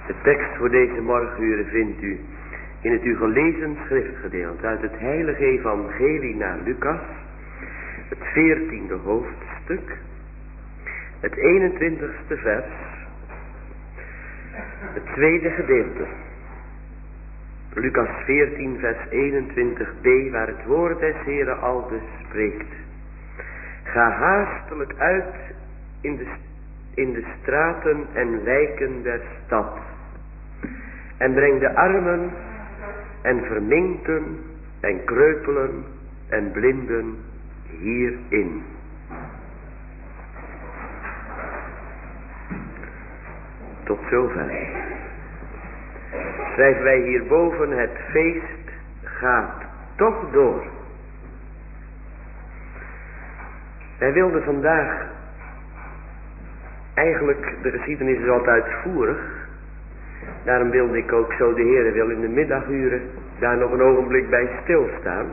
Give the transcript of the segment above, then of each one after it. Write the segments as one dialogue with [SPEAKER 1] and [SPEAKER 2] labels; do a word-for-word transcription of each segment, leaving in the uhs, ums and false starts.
[SPEAKER 1] De tekst voor deze morgenuren vindt u in het u gelezen schriftgedeelte uit het heilige evangelie naar Lucas, het veertiende hoofdstuk, het eenentwintigste vers, het tweede gedeelte. Lucas veertien vers eenentwintig b, waar het woord des Heren aldus spreekt. Ga haastelijk uit in de, in de straten en wijken der stad. En breng de armen en verminkten en kreupelen en blinden hierin. Tot zover. Schrijven wij hierboven: het feest gaat toch door. Wij wilden vandaag, eigenlijk de geschiedenis is wat uitvoerig, daarom wilde ik ook, zo de Heere wil, in de middaguren daar nog een ogenblik bij stilstaan,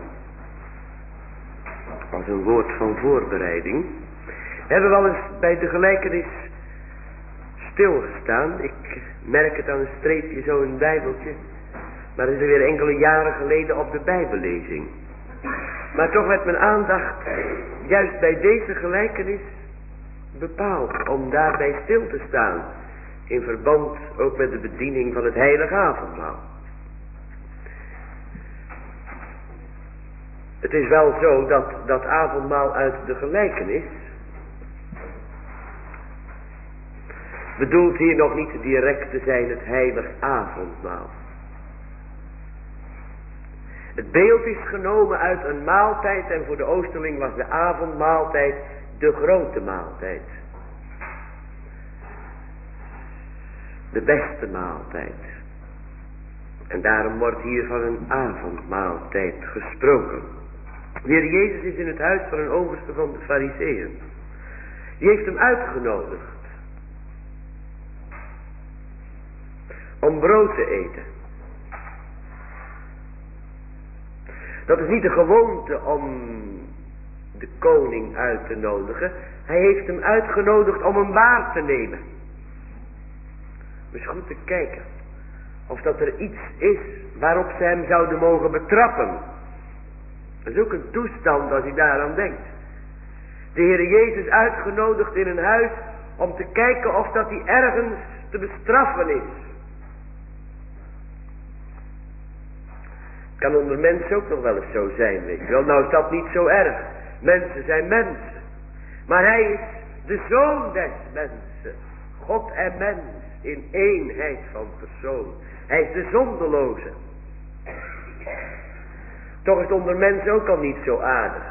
[SPEAKER 1] als een woord van voorbereiding. We hebben wel eens bij de gelijkenis stilgestaan. Ik merk het aan een streepje zo in het Bijbeltje, maar dat is weer enkele jaren geleden op de Bijbellezing. Maar toch werd mijn aandacht juist bij deze gelijkenis bepaald om daarbij stil te staan, in verband ook met de bediening van het heilige avondmaal. Het is wel zo dat dat avondmaal uit de gelijkenis bedoelt hier nog niet direct te zijn het heilige avondmaal. Het beeld is genomen uit een maaltijd en voor de Oosterling was de avondmaaltijd de grote maaltijd. De beste maaltijd. En daarom wordt hier van een avondmaaltijd gesproken. De Heer Jezus is in het huis van een overste van de Farizeeën. Die heeft hem uitgenodigd om brood te eten. Dat is niet de gewoonte om de koning uit te nodigen. Hij heeft hem uitgenodigd om hem waar te nemen. Dus goed te kijken of dat er iets is waarop ze hem zouden mogen betrappen. Dat is ook een toestand als u daaraan denkt. De Heer Jezus uitgenodigd in een huis om te kijken of dat hij ergens te bestraffen is. Kan onder mensen ook nog wel eens zo zijn, weet je wel. Nou is dat niet zo erg. Mensen zijn mensen. Maar hij is de zoon des mensen. God en mens in eenheid van persoon. Hij is de zondeloze. Toch is het onder mensen ook al niet zo aardig.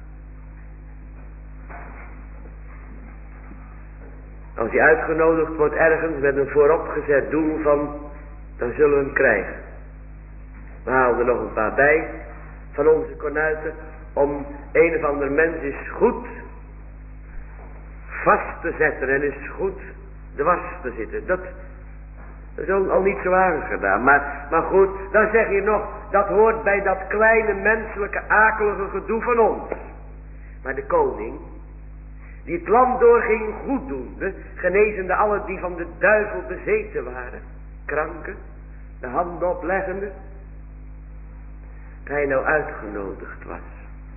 [SPEAKER 1] Als hij uitgenodigd wordt ergens met een vooropgezet doel van, dan zullen we hem krijgen. We halen er nog een paar bij van onze kornuiten om een of ander mens is goed vast te zetten en is goed dwars te zitten. Dat is al niet zo aangedaan. Maar, maar goed, dan zeg je nog, dat hoort bij dat kleine menselijke akelige gedoe van ons. Maar de koning, die het land doorging goeddoende, genezende alle die van de duivel bezeten waren, kranken, de handen opleggende, dat hij nou uitgenodigd was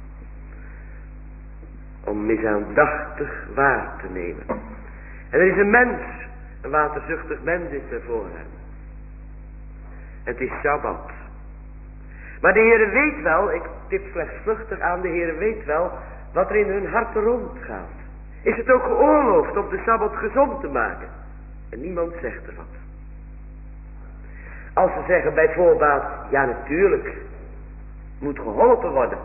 [SPEAKER 1] om misaandachtig waar te nemen. En er is een mens, een waterzuchtig mens is er voor hem. Het is Sabbat. Maar de Heere weet wel, ik tip slechts vluchtig aan, de Heere weet wel wat er in hun harten rondgaat. Is het ook geoorloofd om de Sabbat gezond te maken? En niemand zegt er wat. Als ze zeggen bij voorbaat, ja natuurlijk, moet geholpen worden.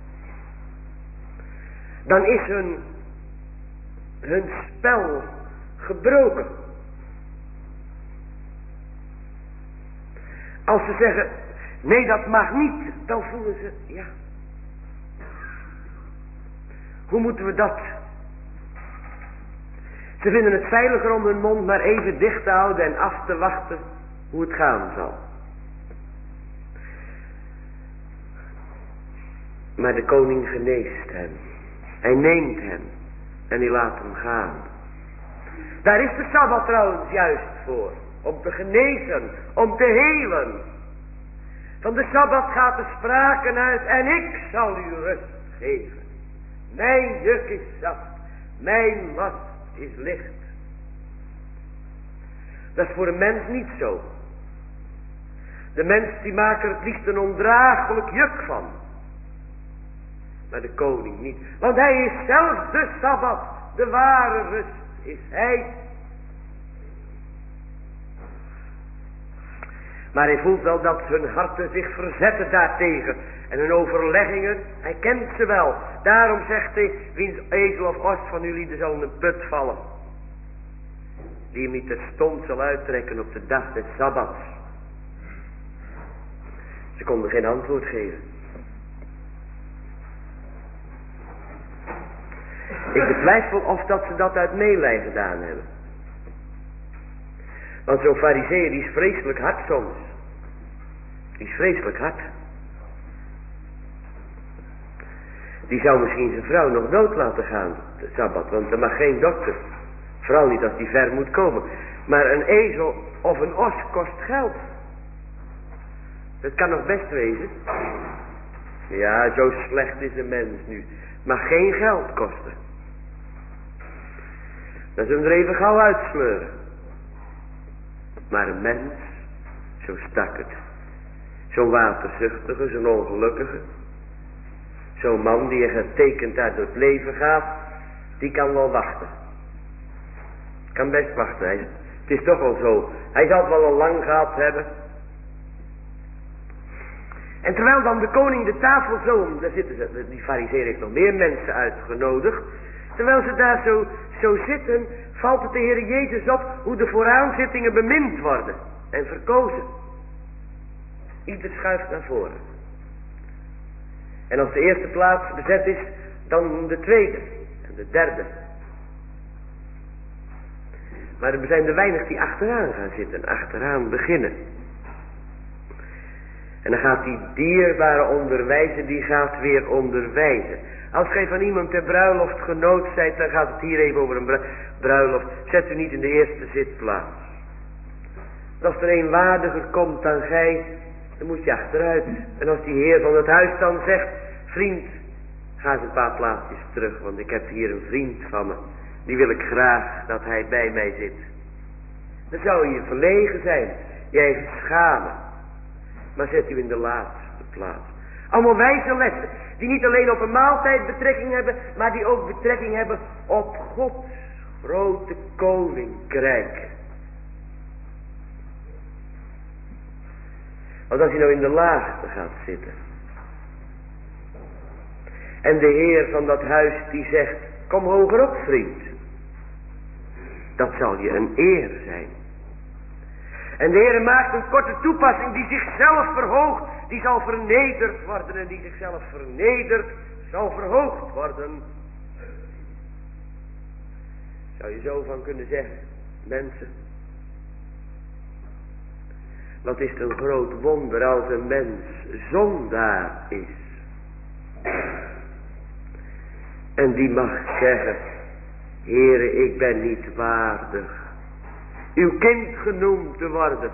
[SPEAKER 1] Dan is hun, hun spel gebroken. Als ze zeggen, nee dat mag niet, dan voelen ze, ja. Hoe moeten we dat? Ze vinden het veiliger om hun mond maar even dicht te houden en af te wachten hoe het gaan zal. Maar de koning geneest hem. Hij neemt hem en hij laat hem gaan. Daar is de Sabbat trouwens juist voor. om te genezen, om te helen. Van de Sabbat gaat de sprake uit en ik zal u rust geven. Mijn juk is zacht, mijn last is licht. Dat is voor een mens niet zo. De mens die maakt er het liefst een ondraaglijk juk van. Maar de koning niet. Want hij is zelf de Sabbat. De ware rust is hij. Maar hij voelt wel dat hun harten zich verzetten daartegen. En hun overleggingen, hij kent ze wel. Daarom zegt hij, wiens ezel of os van jullie zal in een put vallen. Die hem niet terstond zal uittrekken op de dag des Sabbats. Ze konden geen antwoord geven. Ik betwijfel of dat ze dat uit meelij gedaan hebben. Want zo'n farizeeër die is vreselijk hard soms. Die is vreselijk hard. Die zou misschien zijn vrouw nog dood laten gaan, de Sabbat, want er mag geen dokter. Vooral niet als die ver moet komen. Maar een ezel of een os kost geld. Dat kan nog best wezen. Ja, zo slecht is een mens nu. Mag geen geld kosten. Dan zullen we er even gauw uitsleuren. Maar een mens, zo stak het. Zo'n waterzuchtige, zo'n ongelukkige. Zo'n man die er getekend uit door het leven gaat. Die kan wel wachten. Kan best wachten. Hij, het is toch wel zo. Hij zal het wel al lang gehad hebben. En terwijl dan de koning de tafel zo, daar zitten ze, die farizeeër heeft nog meer mensen uitgenodigd. Terwijl ze daar zo, zo zitten, valt het de Heer Jezus op hoe de vooraanzittingen bemind worden en verkozen. Ieder schuift naar voren. En als de eerste plaats bezet is, dan de tweede en de derde. Maar er zijn er weinig die achteraan gaan zitten, achteraan beginnen. En dan gaat die dierbare onderwijzer, die gaat weer onderwijzen. Als gij van iemand ter bruiloft genood zijt, dan gaat het hier even over een bruiloft. Zet u niet in de eerste zitplaats. Als er een waardiger komt dan gij, dan moet je achteruit. En als die heer van het huis dan zegt, vriend, ga eens een paar plaatsjes terug, want ik heb hier een vriend van me. Die wil ik graag dat hij bij mij zit. Dan zou je verlegen zijn, jij even schamen. Maar zet u in de laatste plaats. Allemaal wijze lessen, die niet alleen op een maaltijd betrekking hebben, maar die ook betrekking hebben op Gods grote koninkrijk. Want als je nou in de laagste gaat zitten, en de heer van dat huis die zegt, kom hoger op vriend. Dat zal je een eer zijn. En de Heer maakt een korte toepassing die zichzelf verhoogt, die zal vernederd worden en die zichzelf vernedert, zal verhoogd worden. Zou je zo van kunnen zeggen, mensen. Wat is het een groot wonder als een mens zondaar is. En die mag zeggen, Heere, ik ben niet waardig uw kind genoemd te worden.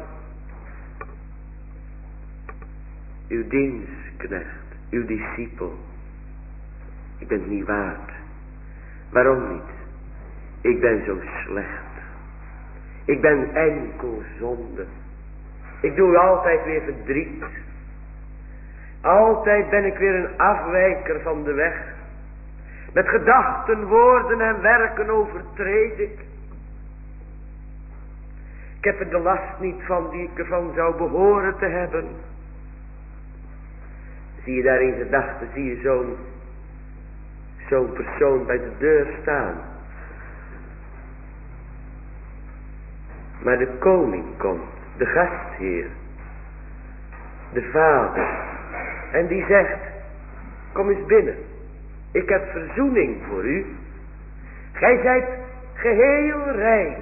[SPEAKER 1] Uw dienstknecht, uw discipel. Ik ben het niet waard. Waarom niet? Ik ben zo slecht. Ik ben enkel zonde. Ik doe altijd weer verdriet. Altijd ben ik weer een afwijker van de weg. Met gedachten, woorden en werken overtreed ik. Ik heb er de last niet van die ik ervan zou behoren te hebben. Zie je daar in gedachten, zie je zo'n zo'n persoon bij de deur staan. Maar de koning komt, de gastheer, de vader. En die zegt, kom eens binnen. Ik heb verzoening voor u. Gij zijt geheel rein.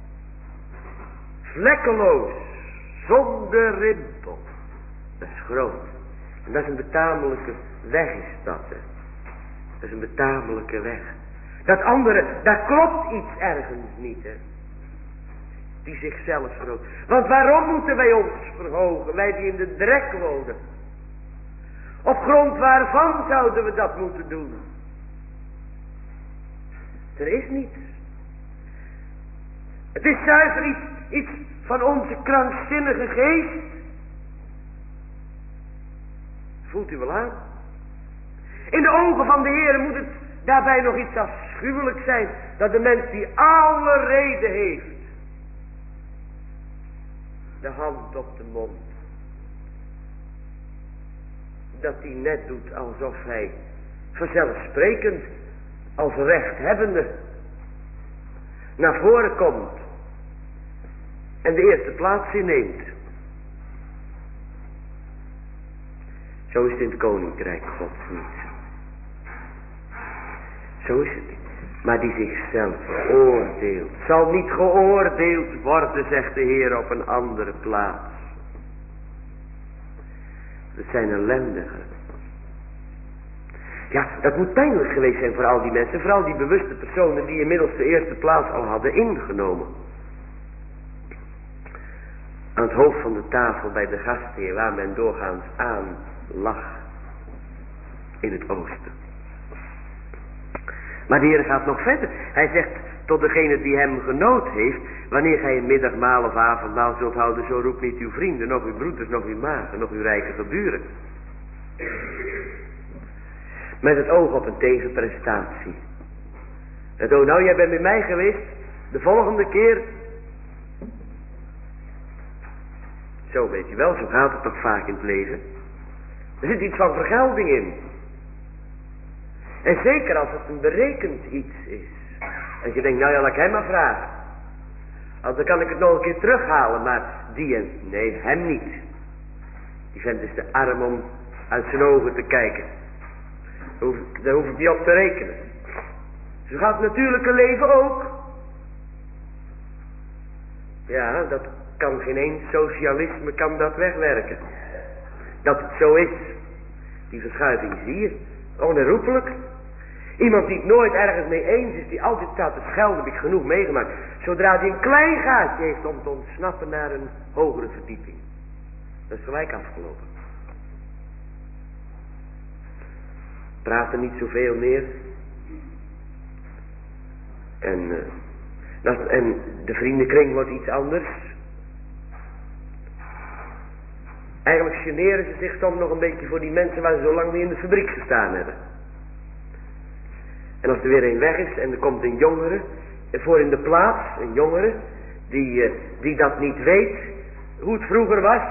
[SPEAKER 1] Vlekkeloos. Zonder rimpel. Dat is groot. En dat is een betamelijke weg is dat. Hè. Dat is een betamelijke weg. Dat andere, daar klopt iets ergens niet. Hè. die zichzelf verhoogt. Want waarom moeten wij ons verhogen, wij die in de drek wonen? Op grond waarvan zouden we dat moeten doen? Er is niets. Het is zuiver iets, iets van onze krankzinnige geest. Voelt u wel aan? In de ogen van de Heer moet het daarbij nog iets afschuwelijks zijn, dat de mens die alle reden heeft, de hand op de mond, dat hij net doet alsof hij vanzelfsprekend als rechthebbende naar voren komt en de eerste plaats inneemt. Zo is het in het koninkrijk Gods niet. Zo is het niet. Maar die zichzelf oordeelt, zal niet geoordeeld worden, zegt de Heer op een andere plaats. Dat zijn ellendigen. Ja, dat moet pijnlijk geweest zijn voor al die mensen, vooral die bewuste personen die inmiddels de eerste plaats al hadden ingenomen. Aan het hoofd van de tafel bij de gastheer, waar men doorgaans aan lag in het oosten. Maar de Heer gaat nog verder. Hij zegt tot degene die hem genood heeft, wanneer gij een middagmaal of avondmaal zult houden, zo roep niet uw vrienden, nog uw broeders, nog uw magen, nog uw rijke buren. Met het oog op een tegenprestatie. Het oh nou, jij bent met mij geweest, de volgende keer. Zo weet je wel, zo gaat het toch vaak in het leven. Er zit iets van vergelding in. En zeker als het een berekend iets is. En je denkt, nou ja, laat ik hem maar vragen. Want dan kan ik het nog een keer terughalen, maar die en, nee, hem niet. Die vent is te arm om uit zijn ogen te kijken. Daar hoef, daar hoef ik niet op te rekenen. Zo gaat het natuurlijke leven ook. Ja, dat kan geen één socialisme kan dat wegwerken. Dat het zo is. Die verschuiving zie je. Onherroepelijk. Iemand die het nooit ergens mee eens is, die altijd staat te schelden, heb ik genoeg meegemaakt. Zodra hij een klein gaatje heeft om te ontsnappen naar een hogere verdieping. Dat is gelijk afgelopen. Praat er niet zoveel meer. En, uh, dat, en de vriendenkring wordt iets anders. Eigenlijk generen ze zich soms nog een beetje voor die mensen waar ze zo lang mee in de fabriek gestaan hebben. En als er weer een weg is en er komt een jongere voor in de plaats, een jongere die, uh, die dat niet weet, hoe het vroeger was.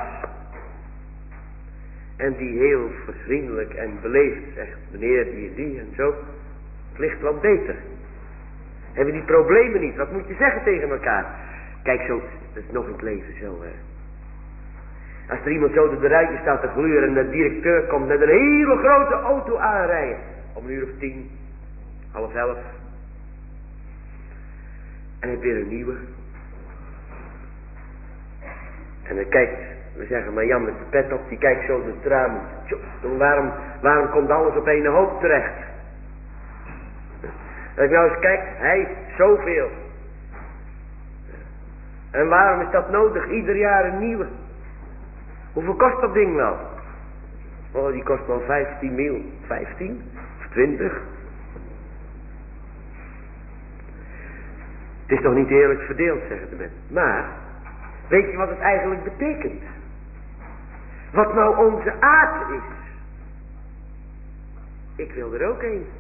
[SPEAKER 1] En die heel vriendelijk en beleefd zegt, meneer die en die en zo, het ligt wat beter. Hebben die problemen niet, wat moet je zeggen tegen elkaar? Kijk zo, dat is nog in het leven zo hè. Als er iemand zo door de ruitje staat te gluren en de directeur komt met een hele grote auto aanrijden. Om een uur of tien, half elf. En hij heeft weer een nieuwe. En dan kijkt, we zeggen maar Jan met de pet op, die kijkt zo door het raam. Waarom, waarom komt alles op één hoop terecht? Als ik nou eens kijk, hij zoveel. En waarom is dat nodig? Ieder jaar een nieuwe. Hoeveel kost dat ding nou? Oh, die kost wel vijftien mil. vijftien? Of twintig? Het is toch niet eerlijk verdeeld, zeggen de mensen. Maar, weet je wat het eigenlijk betekent? Wat nou onze aard is. Ik wil er ook een.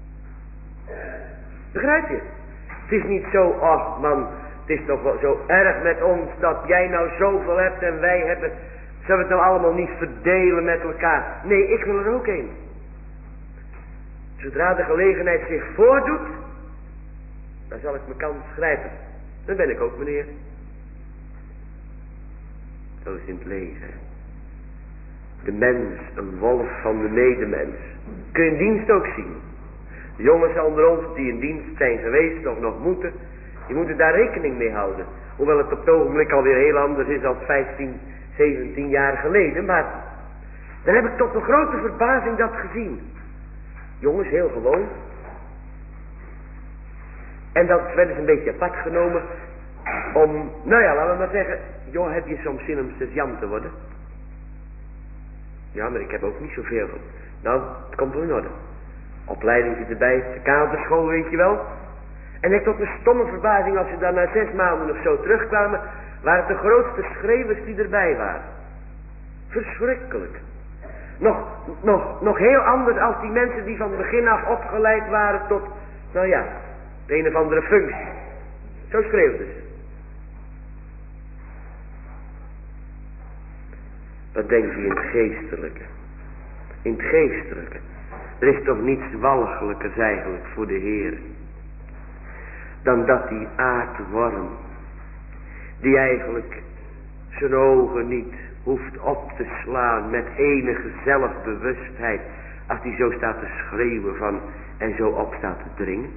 [SPEAKER 1] Begrijp je? Het is niet zo, ach man, het is toch wel zo erg met ons dat jij nou zoveel hebt en wij hebben. Zullen we het nou allemaal niet verdelen met elkaar? Nee, ik wil er ook een. Zodra de gelegenheid zich voordoet, dan zal ik mijn kans grijpen. Dan ben ik ook meneer. Zo is in het leven. De mens, een wolf van de medemens. Kun je in dienst ook zien. De jongens onder ons die in dienst zijn geweest of nog moeten, die moeten daar rekening mee houden. Hoewel het op het ogenblik alweer heel anders is dan vijftien, zeventien jaar geleden. Maar dan heb ik tot een grote verbazing dat gezien. Jongens, heel gewoon. En dat werd eens een beetje apart genomen. om, nou ja, laten we maar zeggen, joh, heb je soms zin om sergeant te worden? Ja, maar ik heb ook niet zoveel. Nou, het komt wel in orde. Opleiding zit erbij, de kaderschool, weet je wel. En ik tot mijn stomme verbazing, als ze dan na zes maanden of zo terugkwamen, waren het de grootste schreeuwers die erbij waren. Verschrikkelijk. Nog, nog, nog heel anders als die mensen die van begin af opgeleid waren tot, nou ja, de een of andere functie. Zo schreeuwden ze. Wat denk je in het geestelijke? In het geestelijke. Er is toch niets walgelijkers eigenlijk voor de Heer. Dan dat die aardworm, die eigenlijk zijn ogen niet hoeft op te slaan met enige zelfbewustheid, als die zo staat te schreeuwen van en zo op staat te dringen.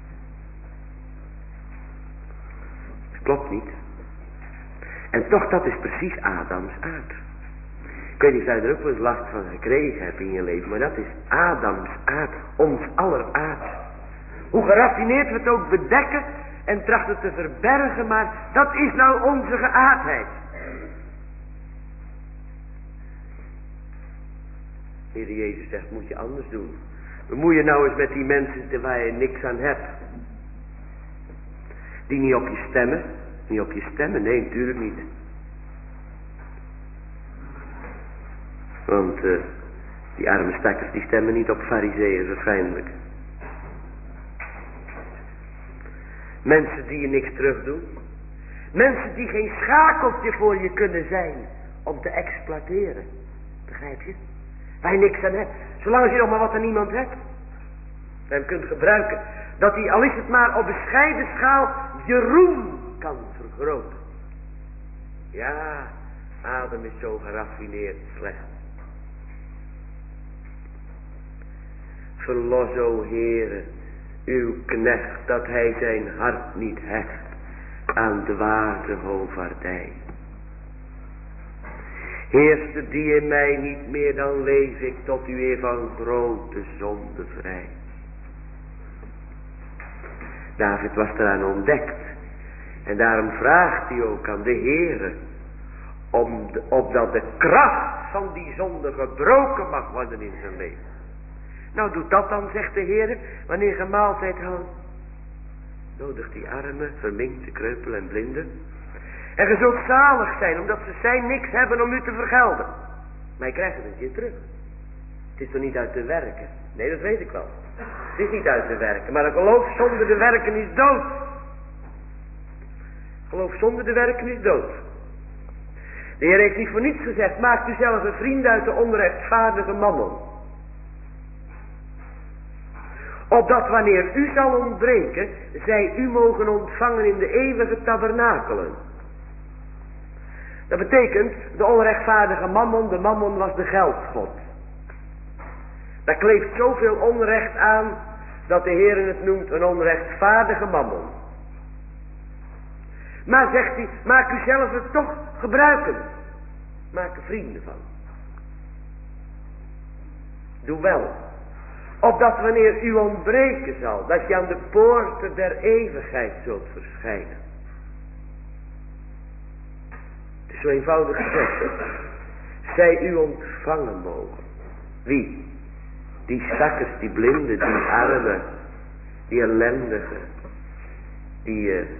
[SPEAKER 1] Dat klopt niet. En toch, dat is precies Adams aard. Ik weet niet of jij er ook wel eens last van gekregen hebt in je leven, maar dat is Adams aard, ons aller aard. Hoe geraffineerd we het ook bedekken en trachten te verbergen, maar dat is nou onze geaardheid. Heer Jezus zegt, moet je anders doen. Bemoei je nou eens met die mensen waar je niks aan hebt. Die niet op je stemmen. Niet op je stemmen, nee, natuurlijk niet. Want uh, die arme stakkers die stemmen niet op farizeeërs waarschijnlijk. Mensen die je niks terugdoen. Mensen die geen schakeltje voor je kunnen zijn om te exploiteren. Begrijp je? Waar je niks aan hebt. Zolang je nog maar wat aan iemand hebt. En hem kunt gebruiken. Dat hij, al is het maar op bescheiden schaal, je roem kan vergroten. Ja, Adam is zo geraffineerd slecht. Verlos, o Heere, uw knecht, dat hij zijn hart niet hecht aan dwaze hovaardij. Heerste die in mij niet meer, dan leef ik tot u weer van grote zonde vrij. David was eraan ontdekt. En daarom vraagt hij ook aan de Heere, om de, opdat de kracht van die zonde gebroken mag worden in zijn leven. Nou, doe dat dan, zegt de Heere, wanneer je maaltijd houdt. Nodig die armen, verminkte, kreupel en blinden. En je zult zalig zijn, omdat ze zijn niks hebben om u te vergelden. Maar je krijgt het een keer terug. Het is toch niet uit te werken? Nee, dat weet ik wel. Het is niet uit te werken, maar een geloof zonder de werken is dood. Geloof zonder de werken is dood. De Heer heeft niet voor niets gezegd, maak u zelf een vriend uit de onrechtvaardige mammon. Opdat wanneer u zal ontbreken, zij u mogen ontvangen in de eeuwige tabernakelen. Dat betekent, de onrechtvaardige mammon, de mammon was de geldgod. Daar kleeft zoveel onrecht aan, dat de Heer het noemt een onrechtvaardige mammon. Maar zegt hij, maak u zelf het toch gebruiken. Maak er vrienden van. Doe wel. Opdat wanneer u ontbreken zal, dat je aan de poorten der eeuwigheid zult verschijnen. Het is zo eenvoudig gezegd. Zij u ontvangen mogen. Wie? Die stakkers, die blinden, die armen, die ellendigen, die, uh,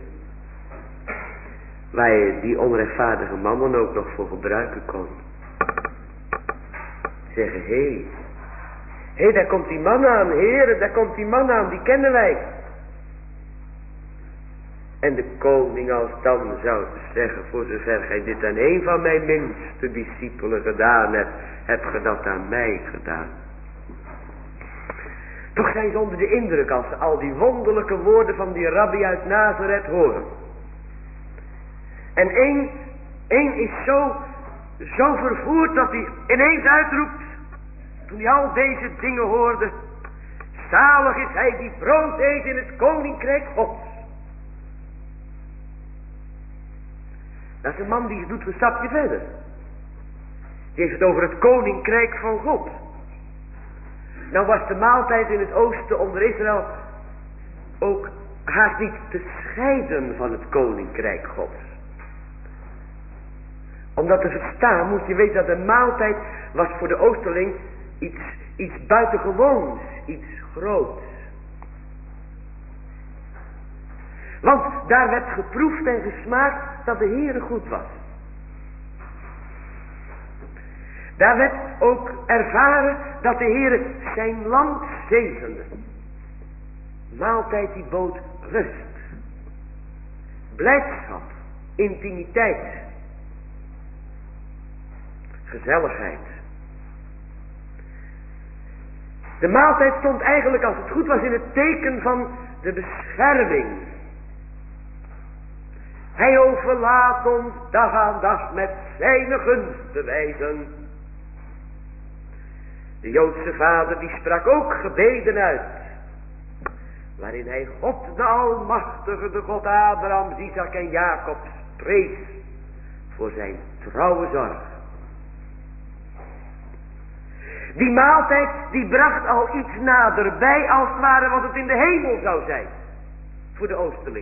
[SPEAKER 1] waar je die onrechtvaardige mammon ook nog voor gebruiken kon. Zeggen, hé, hey, hé, hey, daar komt die man aan, heren, daar komt die man aan, die kennen wij. En de koning als dan zou zeggen, voor zover gij dit aan een van mijn minste discipelen gedaan hebt, hebt ge dat aan mij gedaan. Toch zijn ze onder de indruk als ze al die wonderlijke woorden van die rabbi uit Nazareth horen. En één, één is zo, zo vervoerd dat hij ineens uitroept, toen hij al deze dingen hoorde, zalig is hij die brood eet in het koninkrijk Gods. Dat is een man die doet een stapje verder. Die heeft het over het koninkrijk van God. Nou was de maaltijd in het oosten onder Israël ook haast niet te scheiden van het koninkrijk Gods. Om dat te verstaan moet je weten dat de maaltijd was voor de Oosterling iets, iets buitengewoons, iets groots. Want daar werd geproefd en gesmaakt dat de Heere goed was. Daar werd ook ervaren dat de Heere zijn land zegende. Maaltijd die bood rust, blijdschap, intimiteit, gezelligheid. De maaltijd stond eigenlijk, als het goed was, in het teken van de bescherming. Hij overlaat ons dag aan dag met zijn gunstbewijzen. De Joodse vader die sprak ook gebeden uit, waarin hij God de Almachtige, de God Abrahams, Isaac en Jacobs prees voor zijn trouwe zorg. Die maaltijd die bracht al iets naderbij, als het ware wat het in de hemel zou zijn voor de Oosterling.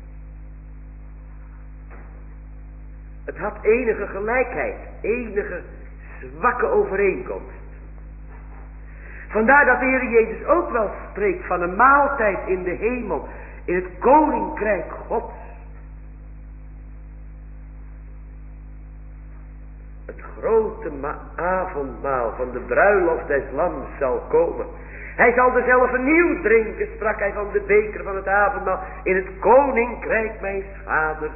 [SPEAKER 1] Het had enige gelijkheid, enige zwakke overeenkomst. Vandaar dat de Heer Jezus ook wel spreekt van een maaltijd in de hemel, in het koninkrijk Gods. Het grote ma- avondmaal van de bruiloft des lams zal komen. Hij zal dezelfde nieuw drinken, sprak hij van de beker van het avondmaal, in het koninkrijk mijns vaders.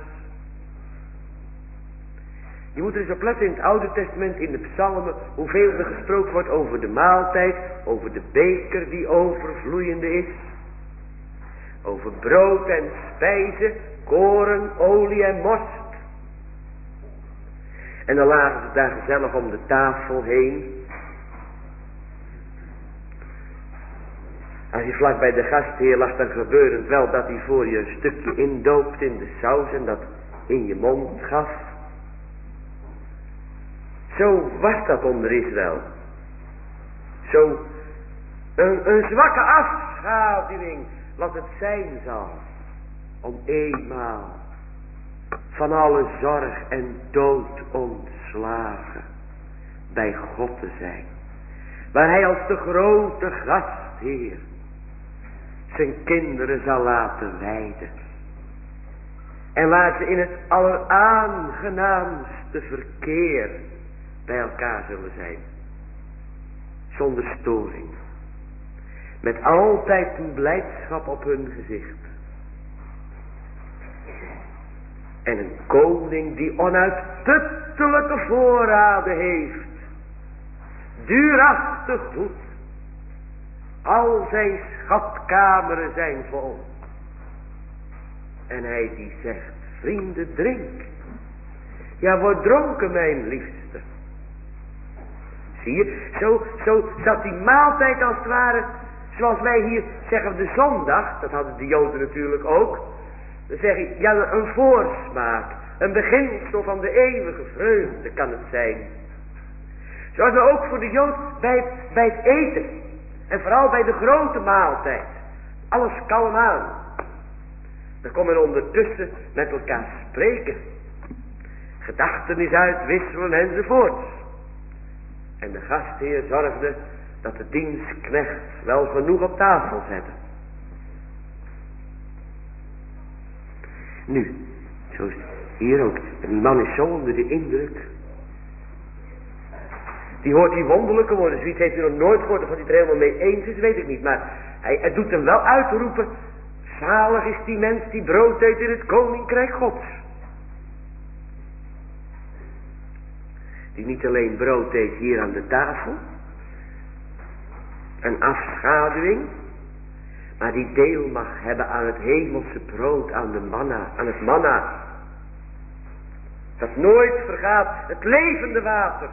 [SPEAKER 1] Je moet er eens op letten in het Oude Testament, in de psalmen, hoeveel er gesproken wordt over de maaltijd, over de beker die overvloeiende is, over brood en spijzen, koren, olie en most. En dan lagen ze daar gezellig om de tafel heen. Als je vlak bij de gastheer lag, dan gebeurde het wel dat hij voor je een stukje indoopt in de saus en dat in je mond gaf. Zo was dat onder Israël. Zo een, een zwakke afschaduwing wat het zijn zal. Om eenmaal van alle zorg en dood ontslagen bij God te zijn. Waar hij als de grote gastheer zijn kinderen zal laten wijden. En waar ze in het alleraangenaamste verkeer bij elkaar zullen zijn. Zonder storing. Met altijd een blijdschap op hun gezicht. En een koning die onuitputtelijke voorraden heeft. Duurachtig goed. Al zijn schatkameren zijn vol. En hij die zegt, vrienden drink. Ja, word dronken mijn liefste. Zie je, zo, zo zat die maaltijd als het ware, zoals wij hier zeggen de zondag, dat hadden de Joden natuurlijk ook. Dan zeg ik, ja, een voorsmaak, een beginsel van de eeuwige vreugde kan het zijn. Zoals we ook voor de Jood bij, bij het eten, en vooral bij de grote maaltijd, alles kalm aan. Dan kon men ondertussen met elkaar spreken, gedachtenis uitwisselen enzovoort. En de gastheer zorgde dat de dienstknecht wel genoeg op tafel zette. Nu, zo is het hier ook. En die man is zo onder de indruk. Die hoort die wonderlijke woorden. Zoiets heeft hij nog nooit gehoord. Of hij het er helemaal mee eens is, weet ik niet. Maar hij, hij doet hem wel uitroepen. Zalig is die mens die brood eet in het koninkrijk Gods. Die niet alleen brood eet hier aan de tafel. Een afschaduwing. Maar die deel mag hebben aan het hemelse brood, aan de manna, aan het manna. Dat nooit vergaat, het levende water.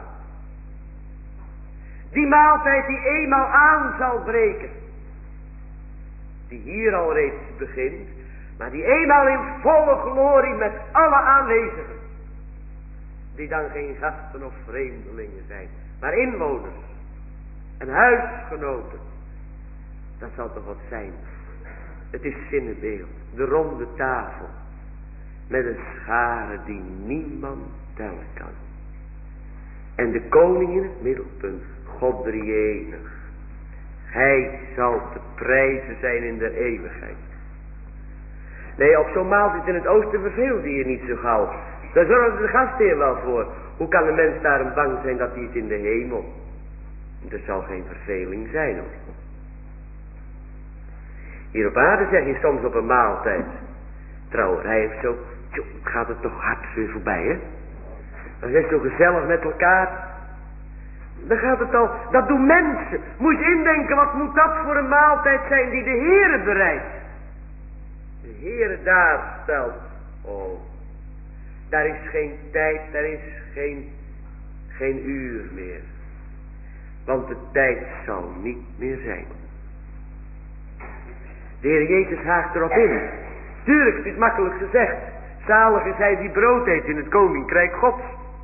[SPEAKER 1] Die maaltijd die eenmaal aan zal breken. Die hier al reeds begint, maar die eenmaal in volle glorie met alle aanwezigen. Die dan geen gasten of vreemdelingen zijn, maar inwoners en huisgenoten. Dat zal toch wat zijn. Het is zinnebeeld. de ronde tafel. Met een schare die niemand tellen kan. En de koning in het middelpunt, God drie-enig. Hij zal te prijzen zijn in de eeuwigheid. Nee, op zo'n maaltijd in het oosten verveelde je niet zo gauw. Daar zorgde de gastheer wel voor. Hoe kan een mens daarom bang zijn dat hij is in de hemel? Er zal geen verveling zijn hoor. Hier op aarde zeg je soms op een maaltijd. Trouwerij of zo. Tjoh, gaat het toch hard weer voorbij hè. Dan is het zo gezellig met elkaar. Dan gaat het al. Dat doen mensen. Moet je indenken wat moet dat voor een maaltijd zijn die de Heere bereidt. De Heere daar stelt. Oh. Daar is geen tijd. Daar is geen. Geen uur meer. Want de tijd zal niet meer zijn. De Heer Jezus haakt erop in. Tuurlijk, het is makkelijk gezegd. Zalig is hij die brood eet in het koninkrijk Gods.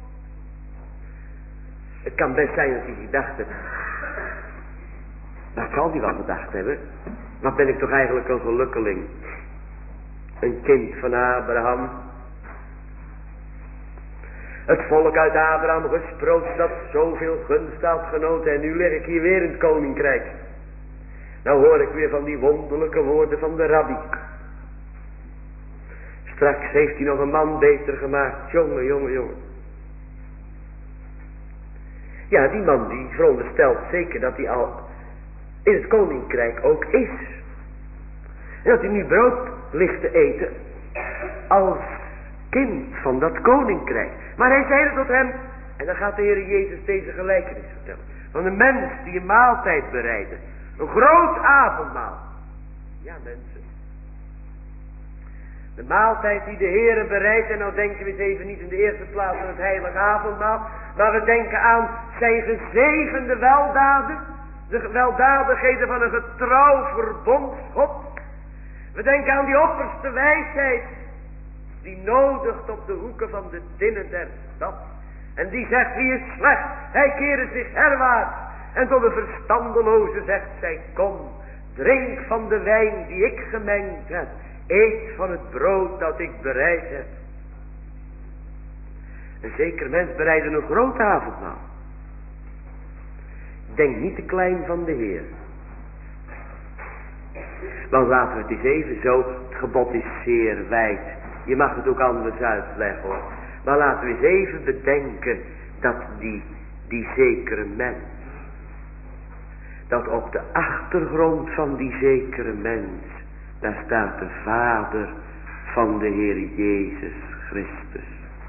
[SPEAKER 1] Het kan best zijn dat hij gedacht heeft. Dat zal hij wel gedacht hebben. Wat ben ik toch eigenlijk een gelukkeling. Een kind van Abraham. Het volk uit Abraham gesproken dat zoveel gunst had genoten. En nu lig ik hier weer in het koninkrijk. Nou hoor ik weer van die wonderlijke woorden van de rabbi. Straks heeft hij nog een man beter gemaakt. Jongen, jongen, jongen. Ja, die man die veronderstelt zeker dat hij al in het koninkrijk ook is. En dat hij nu brood ligt te eten als kind van dat koninkrijk. Maar hij zeide tot hem, en dan gaat de Heer Jezus deze gelijkenis vertellen. Van een mens die een maaltijd bereidde. Een groot avondmaal. Ja mensen. De maaltijd die de Heere bereidt. En nou denken we eens even niet in de eerste plaats aan het heilige avondmaal. Maar we denken aan zijn gezegende weldaden. De weldadigheden van een getrouw verbondsgod. We denken aan die opperste wijsheid. Die nodigt op de hoeken van de dinnen der stad. En die zegt wie is slecht. Hij keren zich herwaarts. En tot de verstandeloze zegt zij kom. Drink van de wijn die ik gemengd heb. Eet van het brood dat ik bereid heb. Een zeker mens bereidde een groot avondmaal. Denk niet te klein van de Heer. Want laten we het eens even zo. Het gebod is zeer wijd. Je mag het ook anders uitleggen hoor. Maar laten we eens even bedenken. Dat die, die zekere mens. Dat op de achtergrond van die zekere mens. Daar staat de Vader van de Heer Jezus Christus.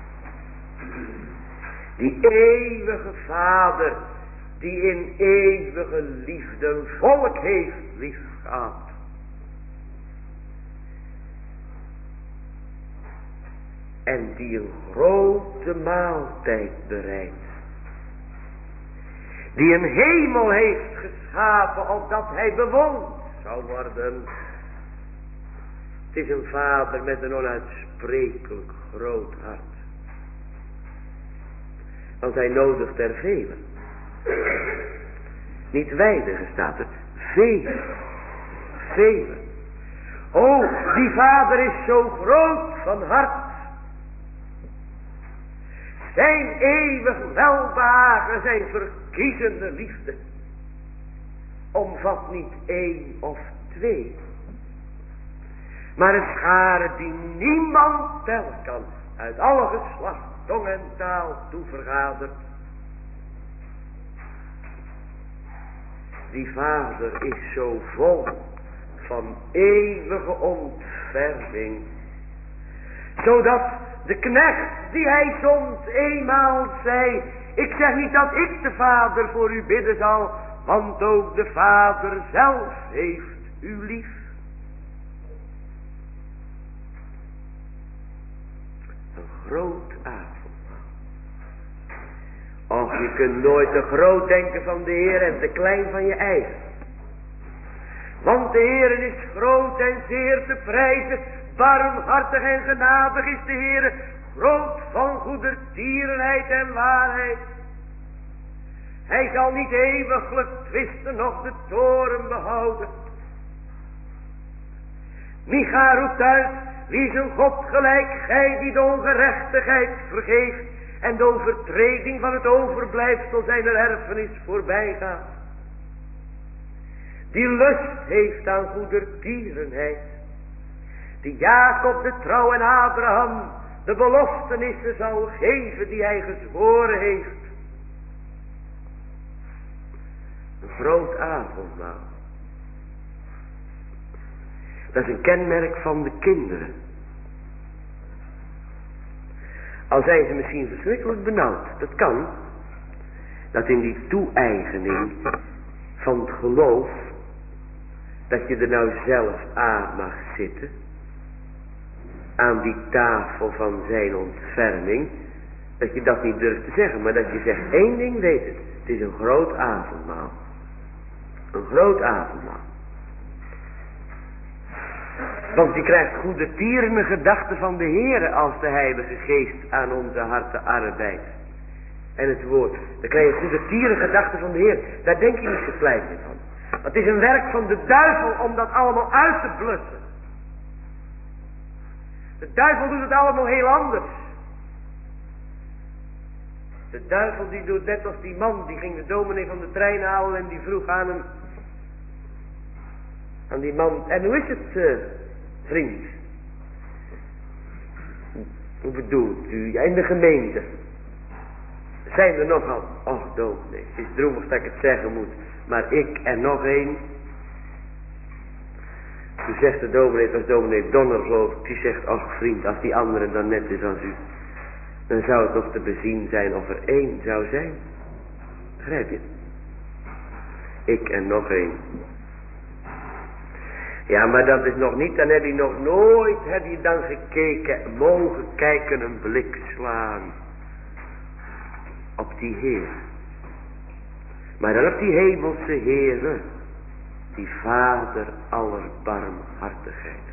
[SPEAKER 1] Die eeuwige Vader. Die in eeuwige liefde een volk heeft liefgehad. En die een grote maaltijd bereidt. Die een hemel heeft geschapen opdat hij bewoond zou worden. Het is een vader met een onuitsprekelijk groot hart. Want hij nodigt er velen. Niet weinigen staat er, velen. Velen. Oh, die vader is zo groot van hart. Zijn eeuwig welbehagen, zijn verkiezende liefde. Omvat niet één of twee. Maar een schare die niemand tellen kan. Uit alle geslacht, tong en taal toevergaderd. Die vader is zo vol van eeuwige ontferming. Zodat de knecht die hij zond eenmaal zei. Ik zeg niet dat ik de vader voor u bidden zal. Want ook de vader zelf heeft u lief. Een groot avondmaal. Och, je kunt nooit te groot denken van de Heer en te klein van je eigen. Want de Heer is groot en zeer te prijzen. Barmhartig en genadig is de Heer. Groot van goedertierenheid en waarheid. Hij zal niet eeuwiglijk twisten, noch de toren behouden. Micha roept uit, wie is een God gelijk, gij die de ongerechtigheid vergeeft en de overtreding van het overblijfsel zijner erfenis voorbijgaat. Die lust heeft aan goedertierenheid. Die Jacob de trouw en Abraham de beloftenissen zal geven die hij gezworen heeft. Een groot avondmaal. Dat is een kenmerk van de kinderen. Al zijn ze misschien verschrikkelijk benauwd. Dat kan. Dat in die toe-eigening van het geloof. Dat je er nou zelf aan mag zitten. Aan die tafel van zijn ontferming. Dat je dat niet durft te zeggen. Maar dat je zegt, één ding weet het. Het is een groot avondmaal. Een groot avondmaal. Want je krijgt goedertierende gedachten van de Heere als de Heilige Geest aan onze harten arbeidt. En het woord. Dan krijg je goedertierende gedachten van de Heer. Daar denk je niet zo klein meer van. Het is een werk van de duivel om dat allemaal uit te blussen. De duivel doet het allemaal heel anders. De duivel die doet net als die man, die ging de dominee van de trein halen en die vroeg aan hem, aan die man, en hoe is het, uh, vriend? Hoe bedoelt u? Ja, in de gemeente. Zijn er nogal, och dominee, het is droevig dat ik het zeggen moet, maar ik en nog één. Toen zegt de dominee, het was dominee Donner geloof ik, die zegt, ach vriend, als die andere dan net is als u, dan zou het toch te bezien zijn of er één zou zijn. Begrijp je? Ik en nog één. Ja, maar dat is nog niet, dan heb je nog nooit, heb je dan gekeken, mogen kijken, een blik slaan op die Heer. Maar dan op die hemelse Heere, die Vader aller barmhartigheid.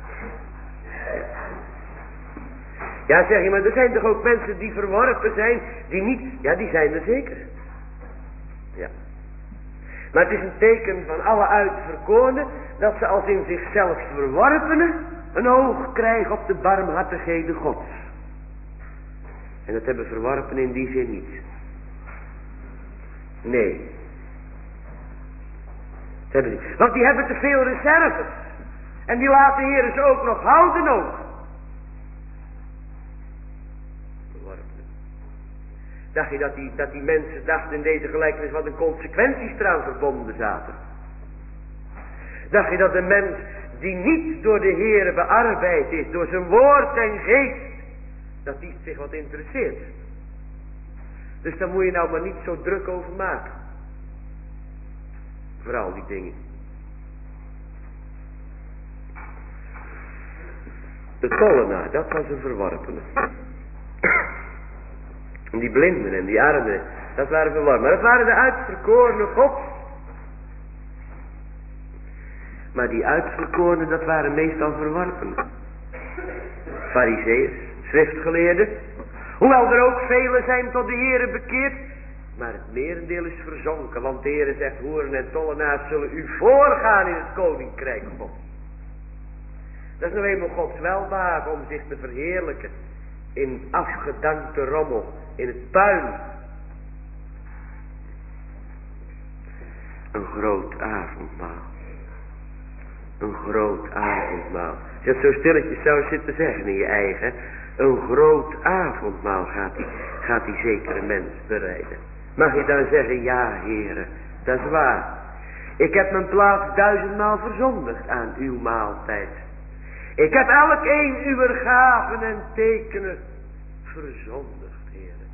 [SPEAKER 1] Ja, zeg je, maar er zijn toch ook mensen die verworpen zijn, die niet, ja, die zijn er zeker. Ja. Maar het is een teken van alle uitverkorenen, dat ze als in zichzelf verworpenen, een oog krijgen op de barmhartigheden Gods. En dat hebben verworpen in die zin niet. Nee. Dat hebben die. Want die hebben te veel reserves. En die laten de Heer ze ook nog houden ook. Dacht je dat die, dat die mensen dachten in deze gelijkenis wat een consequenties eraan verbonden zaten? Dacht je dat een mens die niet door de Heere bearbeid is, door zijn woord en geest, dat die zich wat interesseert? Dus daar moet je nou maar niet zo druk over maken. Voor al die dingen. De tollenaar, dat was een verworpene. En die blinden en die armen, dat waren verworpen. Maar dat waren de uitverkorenen Gods. Maar die uitverkorenen, dat waren meestal verworpenen. Farizeeërs, schriftgeleerden. Hoewel er ook velen zijn tot de Heere bekeerd. Maar het merendeel is verzonken. Want de Heere zegt, hoeren en tollenaars zullen u voorgaan in het koninkrijk Gods. Dat is nou eenmaal Gods welbehagen om zich te verheerlijken. In afgedankte rommel. In het puin. Een groot avondmaal. Een groot avondmaal. Als je het zo stilletjes zou zitten zeggen in je eigen. Een groot avondmaal gaat die, gaat die zekere mens bereiden. Mag je dan zeggen, ja heren, dat is waar. Ik heb mijn plaats duizendmaal verzondigd aan uw maaltijd. Ik heb elk een uw gaven en tekenen verzondigd, heren.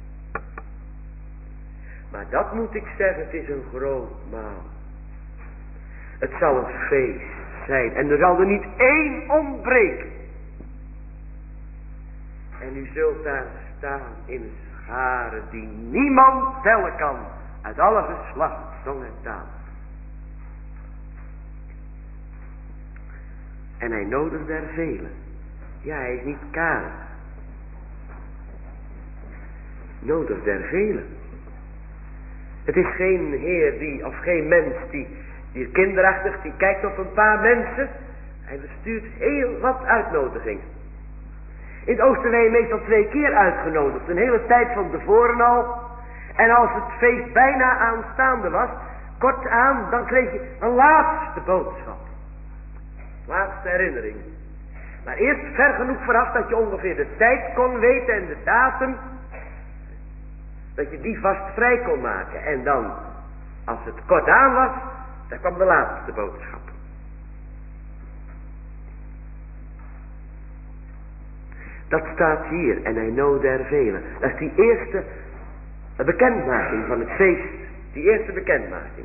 [SPEAKER 1] Maar dat moet ik zeggen, het is een groot maal. Het zal een feest zijn. En er zal er niet één ontbreken. En u zult daar staan in een schare die niemand tellen kan. Uit alle geslacht, zong en taal. En hij nodigde er velen. Ja, hij is niet karig. Nodigde er velen. Het is geen heer die, of geen mens die, die kinderachtig, die kijkt op een paar mensen. Hij verstuurt heel wat uitnodigingen. In het oosten werden je meestal twee keer uitgenodigd. Een hele tijd van tevoren al. En als het feest bijna aanstaande was, kort aan, dan kreeg je een laatste boodschap. Laatste herinnering. Maar eerst ver genoeg vooraf dat je ongeveer de tijd kon weten en de datum. Dat je die vast vrij kon maken. En dan, als het kort aan was, dan kwam de laatste boodschap. Dat staat hier. En hij noodde er velen. Dat is die eerste bekendmaking van het feest. Die eerste bekendmaking.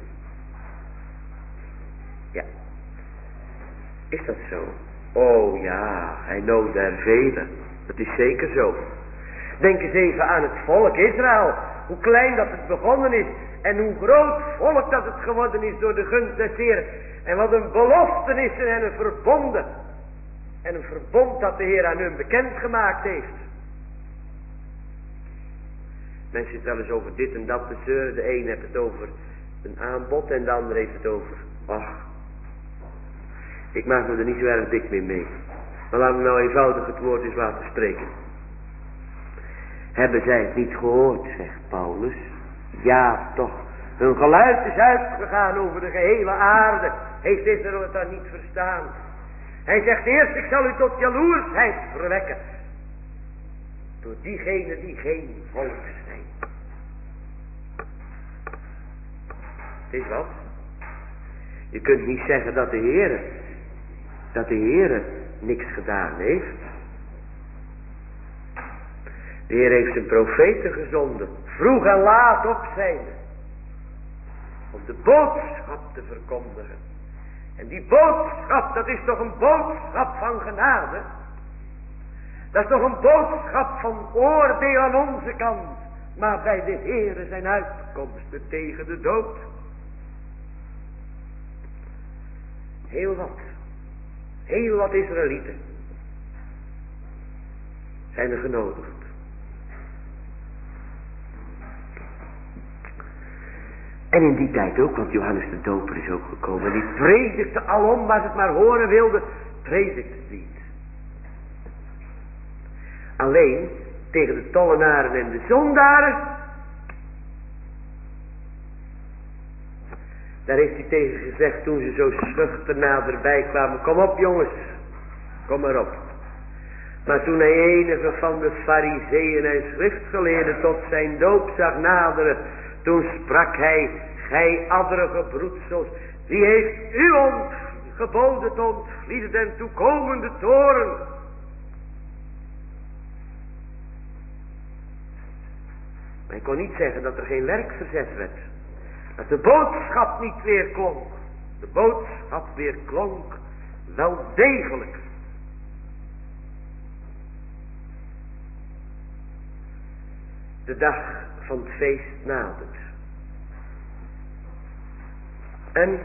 [SPEAKER 1] Ja. Is dat zo? Oh ja, hij noodde er velen. Dat is zeker zo. Denk eens even aan het volk Israël. Hoe klein dat het begonnen is. En hoe groot volk dat het geworden is door de gunst des Heeren. En wat een beloften en een verbonden. En een verbond dat de Heer aan hun bekendgemaakt heeft. Men zit wel eens over dit en dat te zeuren. De een heeft het over een aanbod en de ander heeft het over. Ach, ik maak me er niet zo erg dik meer mee. Maar laten we nou eenvoudig het woord eens laten spreken. Hebben zij het niet gehoord, zegt Paulus? Ja, toch. Hun geluid is uitgegaan over de gehele aarde. Heeft Israël het dan niet verstaan? Hij zegt eerst, ik zal u tot jaloersheid verwekken. Door diegenen die geen volk zijn. Het is wat. Je kunt niet zeggen dat de Heere, dat de Heere niks gedaan heeft. De Heer heeft zijn profeten gezonden. Vroeg en laat op zijn. Om de boodschap te verkondigen. En die boodschap, dat is toch een boodschap van genade. Dat is toch een boodschap van oordeel aan onze kant. Maar bij de Heere zijn uitkomsten tegen de dood. Heel wat. Heel wat Israëlieten zijn er genodigd. En in die tijd ook, want Johannes de Doper is ook gekomen. Die predikte alom waar ze het maar horen wilden, predikte het niet. Alleen tegen de tollenaren en de zondaren, daar heeft hij tegen gezegd toen ze zo schuchter naderbij kwamen. Kom op jongens, kom maar op. Maar toen hij enige van de fariseeën en schriftgeleerden tot zijn doop zag naderen, toen sprak hij, gij adderige broedsels, wie heeft u ons geboden te ontvlieden den toekomende toren? Maar hij kon niet zeggen dat er geen werk verzet werd. Dat de boodschap niet weer klonk. De boodschap weer klonk wel degelijk. De dag van het feest nadert. En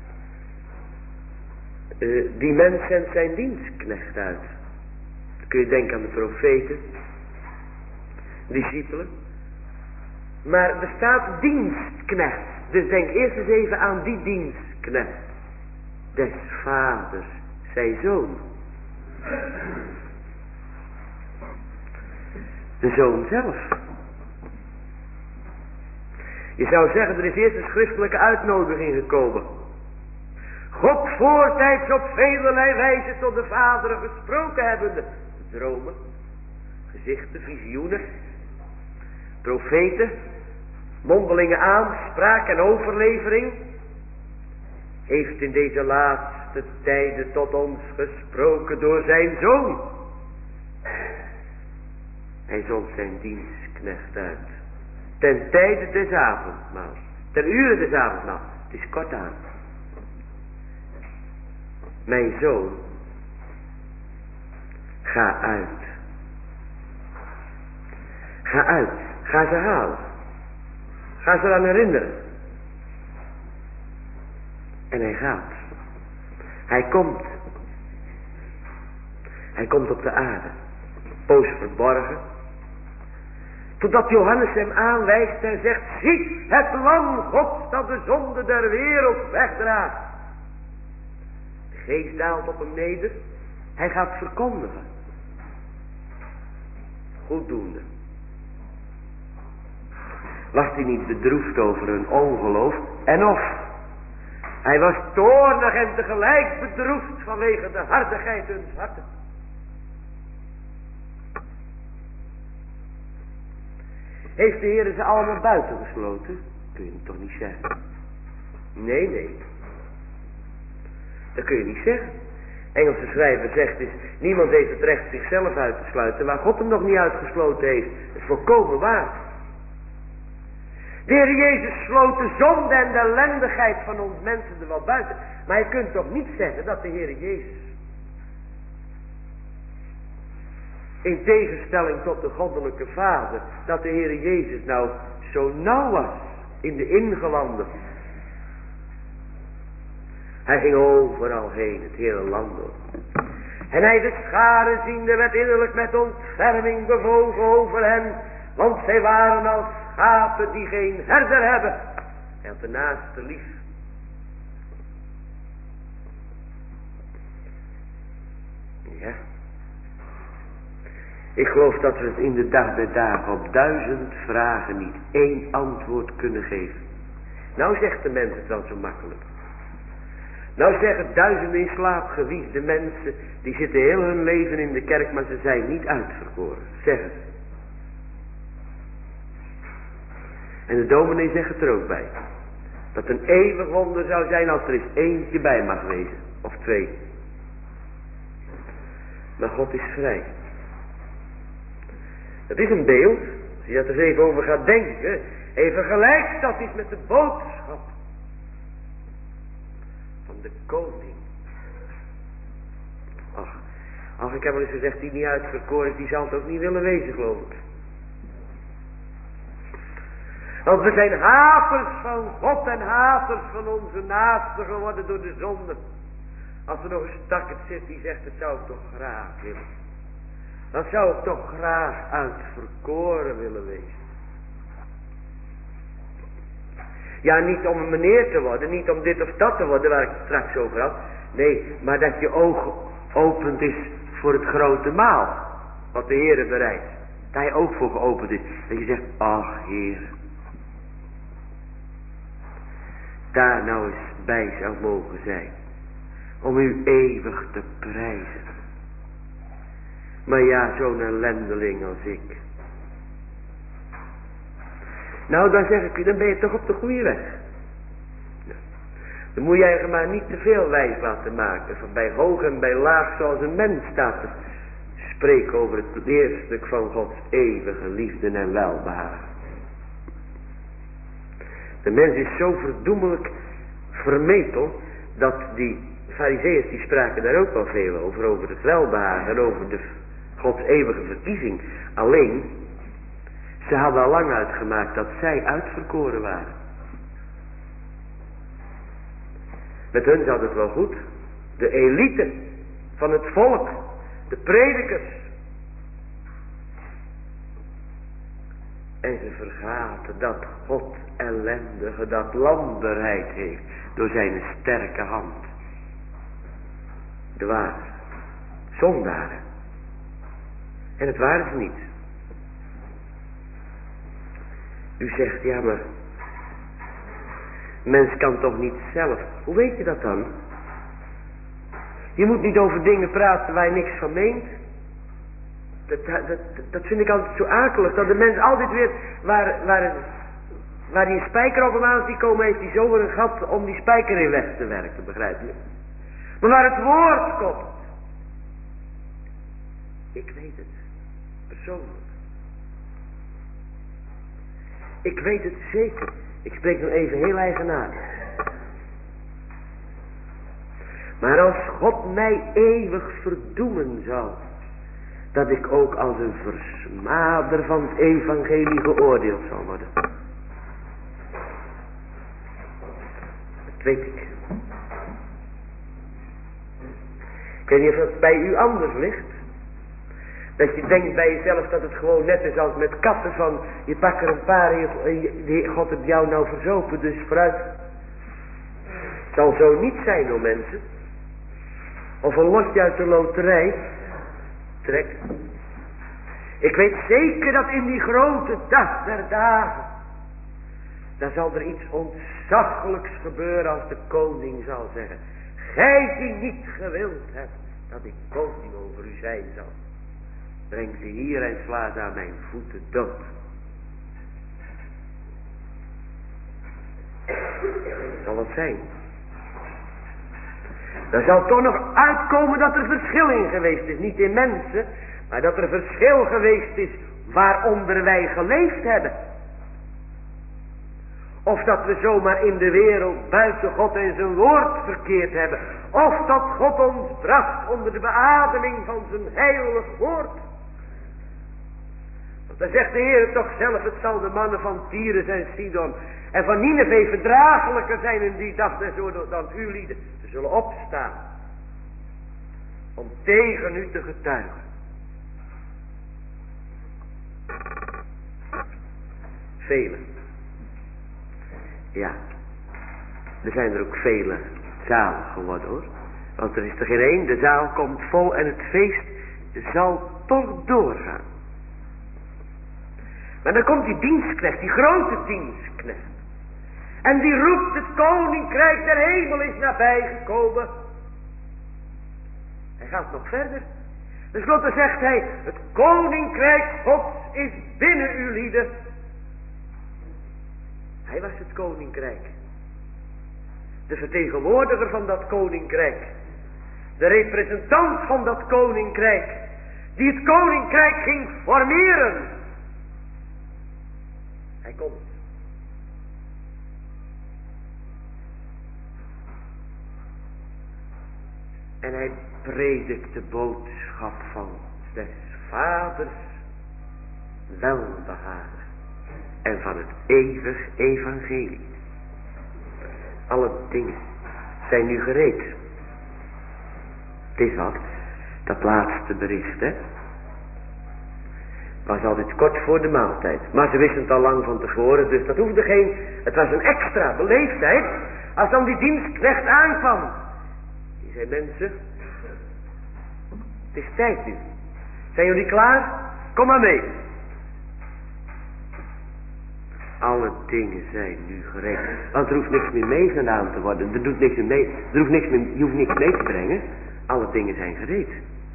[SPEAKER 1] uh, die mens zendt zijn dienstknecht uit. Dan kun je denken aan de profeten, discipelen. Maar er staat dienstknecht. Dus denk eerst eens even aan die dienstknecht. Des vaders, zijn zoon. De zoon zelf. Je zou zeggen, er is eerst een schriftelijke uitnodiging gekomen. God voortijds op velerlei wijze tot de vaderen gesproken hebbende. Dromen, gezichten, visioenen, profeten, mondelinge aanspraak en overlevering. Heeft in deze laatste tijden tot ons gesproken door zijn zoon. Hij zond zijn dienstknecht uit. Ten tijde des avondmaals. Ter ure des avondmaals. Het is kort aan. Mijn zoon. Ga uit. Ga uit. Ga ze halen. Ga ze eraan herinneren. En hij gaat. Hij komt. Hij komt op de aarde. Poos verborgen. Totdat Johannes hem aanwijst en zegt, zie het lam Gods dat de zonde der wereld wegdraagt. geest daalt op hem neder. Hij gaat verkondigen. Goeddoende. Was hij niet bedroefd over hun ongeloof? En of? Hij was toornig en tegelijk bedroefd vanwege de hardigheid huns harten. Heeft de Heer ze allemaal buiten gesloten? Kun je het toch niet zeggen? Nee, nee. Dat kun je niet zeggen. Engelse schrijver zegt is, niemand heeft het recht zichzelf uit te sluiten waar God hem nog niet uitgesloten heeft. Dat is volkomen waar. De Heer Jezus sloot de zonde en de ellendigheid van ons mensen er wel buiten. Maar je kunt toch niet zeggen dat de Heer Jezus, in tegenstelling tot de goddelijke Vader, dat de Heer Jezus nou zo nauw was in de ingewanden. Hij ging overal heen, het hele land door. En hij de scharen ziende werd innerlijk met ontferming bewogen over hen, want zij waren als schapen die geen herder hebben. Hij had de naaste lief. Ja. Ik geloof dat we het in de dag der dagen op duizend vragen niet één antwoord kunnen geven. Nou zegt de mens het wel zo makkelijk. Nou zeggen duizenden in slaap gewiesde mensen, die zitten heel hun leven in de kerk, maar ze zijn niet uitverkoren. Zeggen ze. En de dominee zegt het er ook bij. Dat een eeuwig wonder zou zijn als er eens eentje bij mag wezen. Of twee. Maar God is vrij. Het is een beeld, als je dat er even over gaat denken, even gelijk dat is met de boodschap van de koning. Ach, ach, ik heb wel eens gezegd, die niet uitverkoren is, die zal het ook niet willen wezen, geloof ik. Want we zijn haters van God en haters van onze naasten geworden door de zonde. Als er nog een stakkerd zit die zegt, het zou ik toch graag willen. Dan zou ik toch graag uitverkoren willen wezen. Ja, niet om een meneer te worden, niet om dit of dat te worden waar ik het straks over had. Nee, maar dat je oog opend is voor het grote maal. Wat de Heer bereidt. Dat hij ook voor geopend is. Dat je zegt, ach Heer. Daar nou eens bij zou mogen zijn. Om u eeuwig te prijzen. Maar ja, zo'n ellendeling als ik. Nou, dan zeg ik u, dan ben je toch op de goede weg. Dan moet jij er maar niet te veel wijs laten maken. Van bij hoog en bij laag, zoals een mens staat te spreken over het leerstuk van Gods eeuwige liefde en welbehagen. De mens is zo verdoemelijk vermetel, dat die Farizeeërs die spraken daar ook wel veel over, over het welbehagen en over de Gods eeuwige verkiezing. Alleen, ze hadden al lang uitgemaakt dat zij uitverkoren waren. Met hun zat het wel goed. De elite van het volk, de predikers. En ze vergaten dat God ellendige, dat land bereid heeft door zijn sterke hand. Dwaas, zondaren. En het waren ze niet. U zegt, ja maar, mens kan toch niet zelf. Hoe weet je dat dan? Je moet niet over dingen praten waar je niks van meent. Dat, dat, dat, dat vind ik altijd zo akelig. Dat de mens altijd weer, waar, waar, waar die een spijker op hem aan ziet komen, heeft hij zo weer een gat om die spijker in weg te werken, begrijp je? Maar waar het woord komt. Ik weet het. Persoonlijk. Ik weet het zeker. Ik spreek nog even heel eigenaardig. Maar als God mij eeuwig verdoemen zou, dat ik ook als een versmader van het evangelie geoordeeld zal worden. Dat weet ik. Ik weet niet of het bij u anders ligt. Dat je denkt bij jezelf dat het gewoon net is als met katten van, je pakt er een paar en je, je, God heeft jou nou verzopen, dus vooruit. Het zal zo niet zijn, hoor mensen. Of een lotje uit de loterij trekken. Ik weet zeker dat in die grote dag der dagen, dan zal er iets ontzaglijks gebeuren als de koning zal zeggen: gij die niet gewild hebt dat ik koning over u zijn zal, breng ze hier en sla ze aan mijn voeten dood. Zal het zijn? Er zal toch nog uitkomen dat er verschil in geweest is. Niet in mensen, maar dat er verschil geweest is waaronder wij geleefd hebben. Of dat we zomaar in de wereld buiten God en zijn woord verkeerd hebben. Of dat God ons bracht onder de beademing van zijn heilig woord. Want dan zegt de Heer toch zelf: het zal de mannen van Tyrus en Sidon en van Nineve verdraaglijker zijn in die dag en zo dan uw lieden. Ze zullen opstaan om tegen u te getuigen. Velen. Ja, er zijn er ook vele zalig geworden hoor. Want er is er geen één, de zaal komt vol en het feest zal toch doorgaan. Maar dan komt die dienstknecht, die grote dienstknecht. En die roept: het koninkrijk der hemel is nabijgekomen. Hij gaat nog verder. Ten slotte zegt hij: het koninkrijk Gods is binnen u lieden. Hij was het koninkrijk. De vertegenwoordiger van dat koninkrijk. De representant van dat koninkrijk. Die het koninkrijk ging formeren. Hij komt. En hij predikt de boodschap van des vaders welbehagen. En van het eeuwig evangelie. Alle dingen zijn nu gereed. Het is wat, dat laatste bericht, hè. Was altijd kort voor de maaltijd. Maar ze wisten het al lang van tevoren, dus dat hoefde geen... Het was een extra beleefdheid. Als dan die dienstknecht aankwam. Die zei: mensen, het is tijd nu. Zijn jullie klaar? Kom maar mee. Alle dingen zijn nu gereed. Want er hoeft niks meer meegedaan te worden. Er, doet niks meer mee, er hoeft niks meer, je hoeft niks mee te brengen. Alle dingen zijn gereed.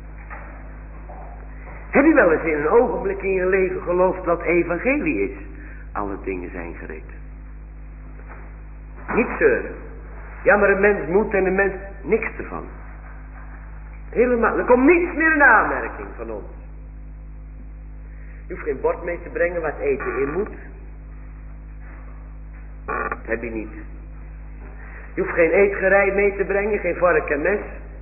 [SPEAKER 1] Heb je wel eens in een ogenblik in je leven geloofd wat evangelie is? Alle dingen zijn gereed. Niet zeuren. Ja, maar een mens moet en een mens niks ervan. Helemaal. Er komt niets meer in aanmerking van ons. Je hoeft geen bord mee te brengen waar het eten in moet. Dat heb je niet. Je hoeft geen eetgerei mee te brengen, geen vork en mes.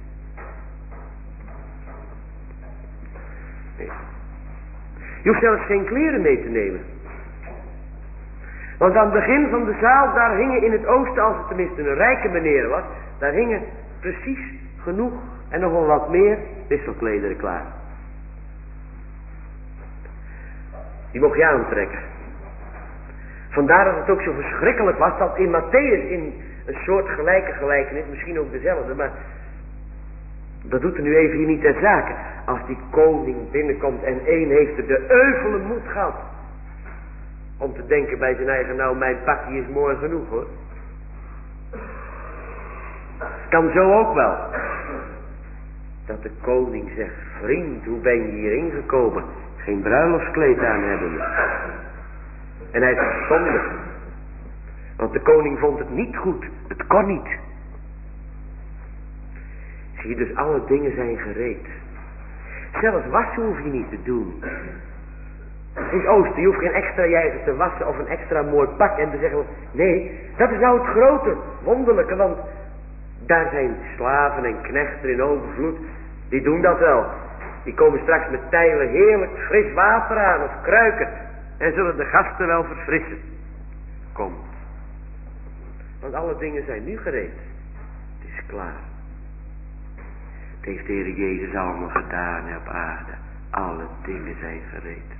[SPEAKER 1] Nee. Je hoeft zelfs geen kleren mee te nemen. Want aan het begin van de zaal, daar hingen in het oosten, als het tenminste een rijke meneer was, daar hingen precies genoeg en nog wel wat meer wisselklederen klaar. Die mocht je aantrekken. Vandaar dat het ook zo verschrikkelijk was dat in Matthäus in een soort gelijke gelijkenis, misschien ook dezelfde, maar dat doet er nu even hier niet ter zake. Als die koning binnenkomt en één heeft er de euvele moed gehad om te denken bij zijn eigen: nou, mijn pakje is mooi genoeg hoor. Het kan zo ook wel. Dat de koning zegt: vriend, hoe ben je hierin gekomen? Geen bruiloftskleed aan hebben. En hij verstond. Want de koning vond het niet goed. Het kon niet. Zie je, dus alle dingen zijn gereed. Zelfs wassen hoef je niet te doen. In het oosten, je hoeft geen extra jijzer te wassen of een extra mooi pak en te zeggen: nee, dat is nou het grote, wonderlijke, want daar zijn slaven en knechten in overvloed. Die doen dat wel. Die komen straks met tijlen heerlijk fris water aan of kruiken en zullen de gasten wel verfrissen. Kom. Want alle dingen zijn nu gereed. Het is klaar. Het heeft de Heer Jezus allemaal gedaan op aarde. Alle dingen zijn gereed.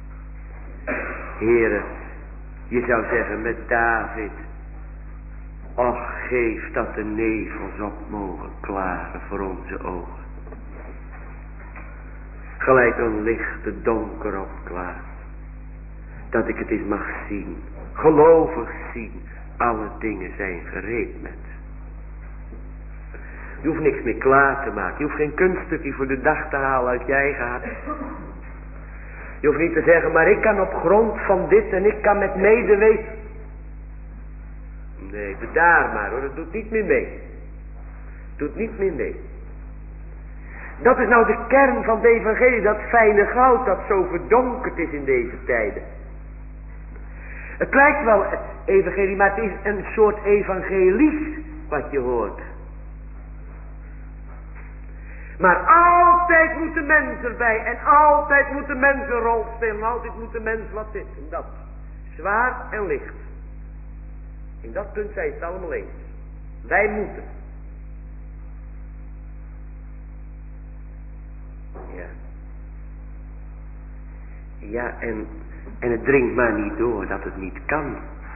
[SPEAKER 1] Heere, je zou zeggen met David: Och, geef dat de nevels op mogen klaren voor onze ogen. Gelijk een licht de donker opklaart. Dat ik het eens mag zien, gelovig zien. Alle dingen zijn gereed met. Je hoeft niks meer klaar te maken. Je hoeft geen kunststukje voor de dag te halen uit je eigen hart. Je hoeft niet te zeggen, maar ik kan op grond van dit en ik kan met medeweten. Nee, bedaar maar hoor, dat doet niet meer mee. Doet niet meer mee. Dat is nou de kern van het evangelie, dat fijne goud dat zo verdonkerd is in deze tijden. Het lijkt wel evangelie, maar het is een soort evangelies wat je hoort. Maar altijd moet de mens erbij en altijd moet de mens een rol spelen. Altijd moet de mens wat dit en dat. Zwaar en licht. In dat punt zijn het allemaal eens. Wij moeten. Ja. Ja, en, en het dringt maar niet door dat het niet kan.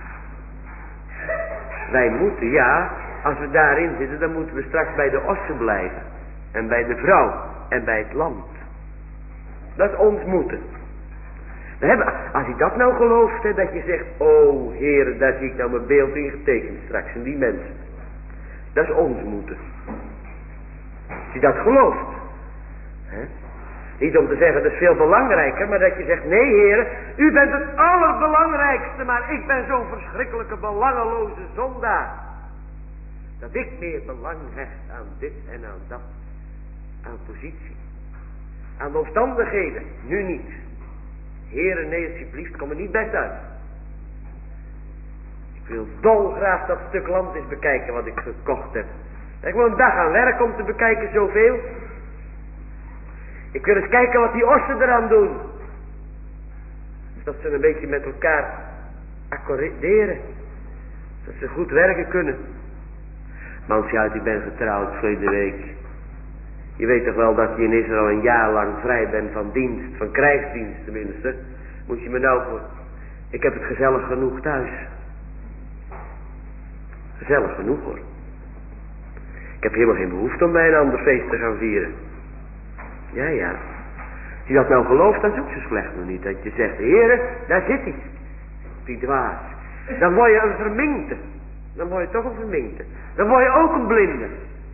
[SPEAKER 1] Wij moeten, ja, als we daarin zitten, dan moeten we straks bij de ossen blijven. En bij de vrouw. En bij het land. Dat is ons moeten. We hebben, als je dat nou gelooft, hè, dat je zegt, oh Heer, daar zie ik nou mijn beeld in getekend straks. En die mensen. Dat is ons moeten. Als je dat gelooft. Hè? Niet om te zeggen, dat is veel belangrijker, maar dat je zegt, nee Heer, u bent het allerbelangrijkste, maar ik ben zo'n verschrikkelijke belangeloze zondaar. Dat ik meer belang hecht aan dit en aan dat. Aan positie. Aan de omstandigheden. Nu niet. Heren, nee alsjeblieft, kom er niet best uit. Ik wil dolgraag dat stuk land eens bekijken wat ik gekocht heb. Ik wil een dag aan werk om te bekijken zoveel. Ik wil eens kijken wat die ossen eraan doen. Dat ze een beetje met elkaar accorderen. Dat ze goed werken kunnen. Mansje uit, ik ben getrouwd verleden week. Je weet toch wel dat je in Israël een jaar lang vrij bent van dienst, van krijgsdienst tenminste. Moet je me nou voor... Ik heb het gezellig genoeg thuis. Gezellig genoeg hoor. Ik heb helemaal geen behoefte om bij een ander feest te gaan vieren. Ja, ja. Als je dat nou gelooft, dan is het ook zo slecht nog niet. Dat je zegt, heren, daar zit hij. Die dwaas. Dan word je een verminkte. Dan word je toch een verminkte. Dan word je ook een blinde.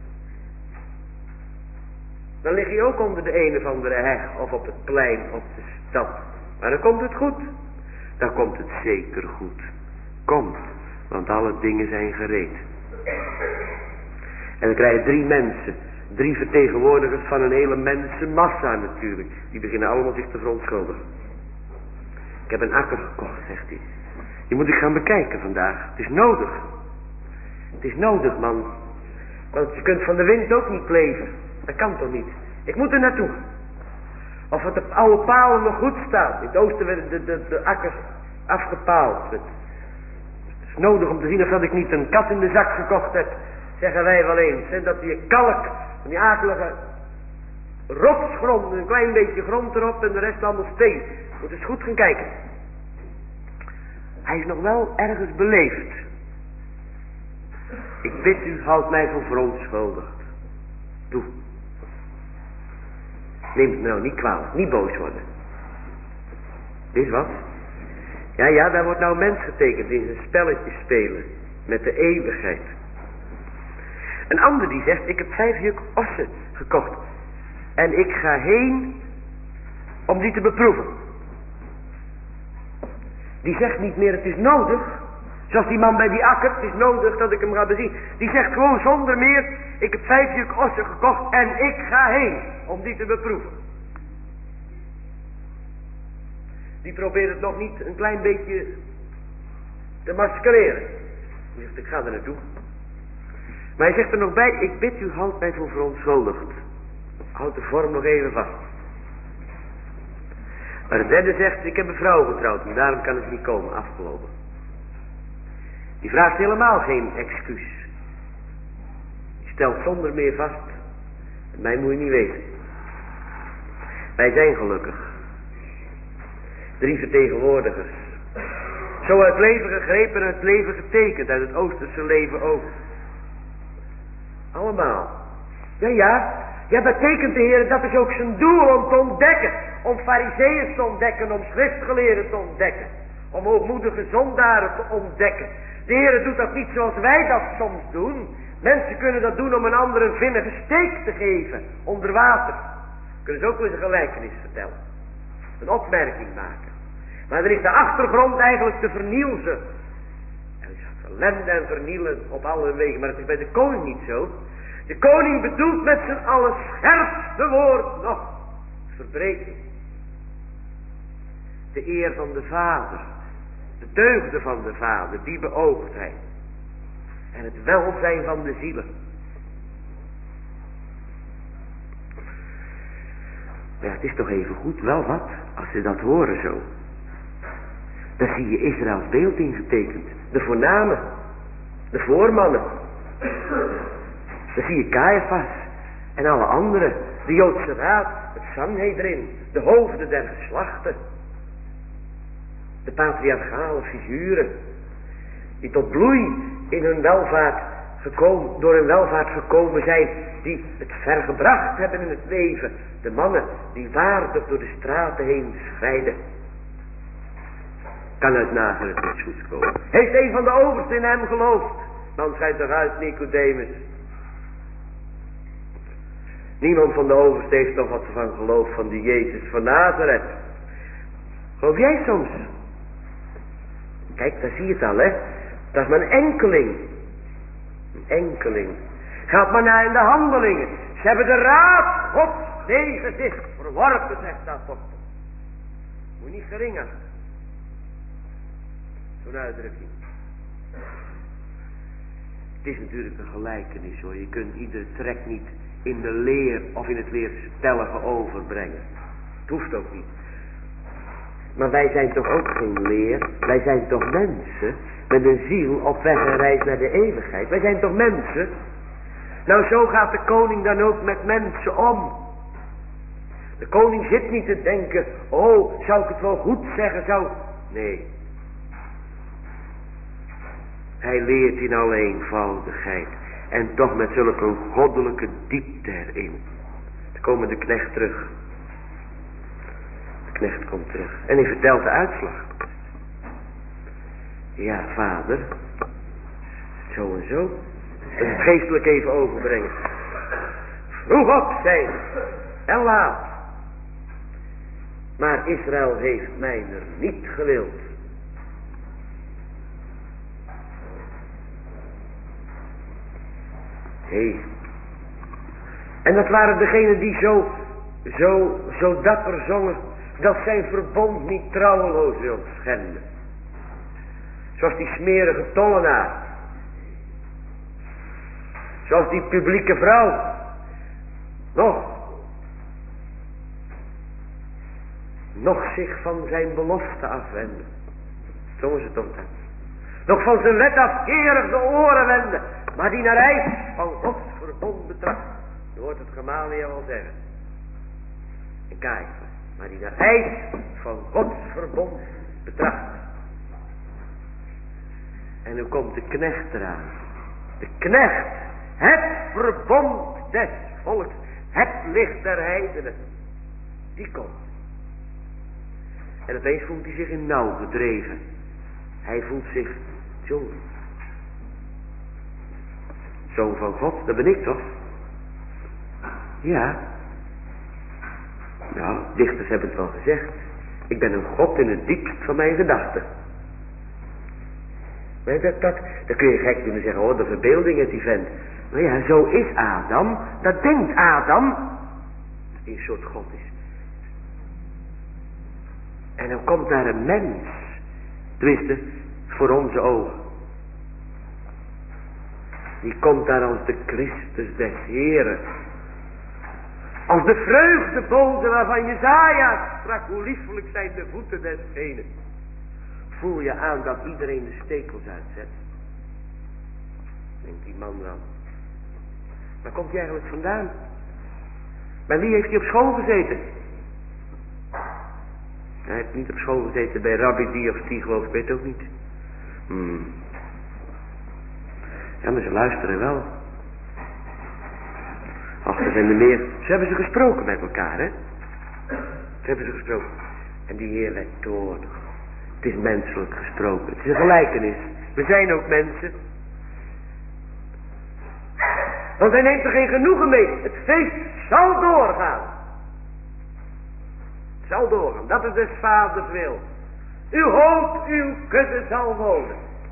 [SPEAKER 1] Dan lig je ook onder de een of andere heg of op het plein op de stad. Maar dan komt het goed. Dan komt het zeker goed. Komt, want alle dingen zijn gereed. En dan krijg je drie mensen. Drie vertegenwoordigers van een hele mensenmassa natuurlijk. Die beginnen allemaal zich te verontschuldigen. Ik heb een akker gekocht, zegt hij. Die moet ik gaan bekijken vandaag. Het is nodig. Het is nodig, man. Want je kunt van de wind ook niet leven. Dat kan toch niet? Ik moet er naartoe. Of het op oude palen nog goed staat. In het oosten werden de, de, de akkers afgepaald. Het is nodig om te zien of dat ik niet een kat in de zak gekocht heb. Zeggen wij wel eens. Hè, dat die kalk van die akelige rotsgrond. Een klein beetje grond erop en de rest allemaal steen. Moet eens goed gaan kijken. Hij is nog wel ergens beleefd. Ik bid u, houd mij voor verontschuldigd. Doe. Neem het nou niet kwalijk, niet boos worden. Weet wat? Ja, ja, daar wordt nou mens getekend in zijn spelletje spelen. Met de eeuwigheid. Een ander die zegt, ik heb vijf juk ossen gekocht. En ik ga heen om die te beproeven. Die zegt niet meer, het is nodig. Zoals die man bij die akker, het is nodig dat ik hem ga bezien. Die zegt gewoon zonder meer, ik heb vijf juk ossen gekocht en ik ga heen om die te beproeven. Die probeert het nog niet een klein beetje te maskereren. Die zegt, ik ga er naartoe. Maar hij zegt er nog bij, ik bid u, houd mij voor verontschuldigd. Houd de vorm nog even vast. Maar de derde zegt, ik heb een vrouw getrouwd en daarom kan het niet komen, afgelopen. Die vraagt helemaal geen excuus. Die stelt zonder meer vast, mij moet je niet weten. Wij zijn gelukkig. Drie vertegenwoordigers. Zo uit het leven gegrepen en uit het leven getekend, uit het Oosterse leven ook. Allemaal. Ja, ja. Ja, betekent de Heer, dat is ook zijn doel om te ontdekken. Om fariseeërs te ontdekken, om schriftgeleerden te ontdekken. Om hoogmoedige zondaren te ontdekken. De Heer doet dat niet zoals wij dat soms doen. Mensen kunnen dat doen om een ander een vinnige steek te geven. Onder water. Kunnen ze ook wel eens een gelijkenis vertellen. Een opmerking maken. Maar dan is de achtergrond eigenlijk te vernielzen. Er is ellende en vernielen op alle wegen. Maar het is bij de koning niet zo. De koning bedoelt met z'n allen scherpste woord nog. Verbreking. De eer van de vader. De deugden van de vader. Die beoogt hij. En het welzijn van de zielen. Ja, het is toch even goed, wel wat, als ze dat horen zo. Daar zie je Israëls beeld ingetekend. De voornamen. De voormannen. Daar zie je Caiaphas. En alle anderen. De Joodse raad. Het Sanhedrin. De hoofden der geslachten. De patriarchale figuren. Die tot bloei in hun welvaart gekomen, door hun welvaart gekomen zijn. Die het vergebracht hebben in het leven. De mannen die waardig door de straten heen schrijden. Kan uit Nazareth niets goeds komen. Heeft een van de oversten in hem geloofd? Dan schijnt eruit Nicodemus. Niemand van de oversten heeft nog wat van geloof van die Jezus van Nazareth. Geloof jij soms? Kijk, daar zie je het al, hè. Dat is maar een enkeling. Een enkeling. Gaat maar naar in de handelingen. Ze hebben de raad Gods tegen zich verworpen, zegt de apostel. Moet je niet gering achten. Zo'n uitdrukking. Het is natuurlijk een gelijkenis hoor. Je kunt iedere trek niet in de leer of in het leerstellige overbrengen. Het hoeft ook niet. Maar wij zijn toch ook geen leer. Wij zijn toch mensen met een ziel op weg en reis naar de eeuwigheid. Wij zijn toch mensen. Nou, zo gaat de koning dan ook met mensen om. De koning zit niet te denken, oh, zou ik het wel goed zeggen, zou... Nee. Hij leert in alle eenvoudigheid. En toch met zulke goddelijke diepte erin. Dan komen de knecht terug. De knecht komt terug. En hij vertelt de uitslag. Ja, vader. Zo en zo. En het geestelijk even overbrengen. Vroeg op zijn. En laat. Maar Israël heeft mij er niet gewild. Hé. Hey. En dat waren degenen die zo, zo, zo dapper zongen, dat zijn verbond niet trouweloos wil schenden. Zoals die smerige tollenaar. Zoals die publieke vrouw. Nog. Nog zich van zijn belofte afwenden. Zongen ze toch dat. Nog van zijn wet afkerig de oren wenden. Maar die naar eis van Gods verbond betracht. Je hoort het Gemalia wel zeggen. En kijk. Maar die naar eis van Gods verbond betracht. En nu komt de knecht eraan. De knecht. Het verbond des volks. Het licht der heidenen. Die komt. En opeens voelt hij zich in nauw gedreven. Hij voelt zich zoon. Zoon van God, dat ben ik toch? Ja. Nou, dichters hebben het wel gezegd. Ik ben een God in het diepst van mijn gedachten. Maar dat, dat, dat kun je gek kunnen zeggen, hoor, de verbeelding is die vent. Maar ja, zo is Adam. Dat denkt Adam. Dat hij een soort God is. En dan komt daar een mens. Tenminste, voor onze ogen. Die komt daar als de Christus des Heren. Als de vreugdebode waarvan Jesaja sprak, hoe liefelijk zijn de voeten desgene. Voel je aan dat iedereen de stekels uitzet. Denkt die man dan. Waar komt hij eigenlijk vandaan? Bij wie heeft hij op school gezeten? Hij heeft niet op school gezeten bij rabbi die of die, geloof ik, weet ook niet. Hmm. Ja, maar ze luisteren wel. Ach, er zijn er meer. Ze hebben ze gesproken met elkaar, hè. Ze hebben ze gesproken. En die Heer werd toornig. Het is menselijk gesproken. Het is een gelijkenis. We zijn ook mensen. Want hij neemt er geen genoegen mee. Het feest zal doorgaan. Het zal doorgaan. Dat is des vaders wil. Uw hoop, uw kussen zal wonen.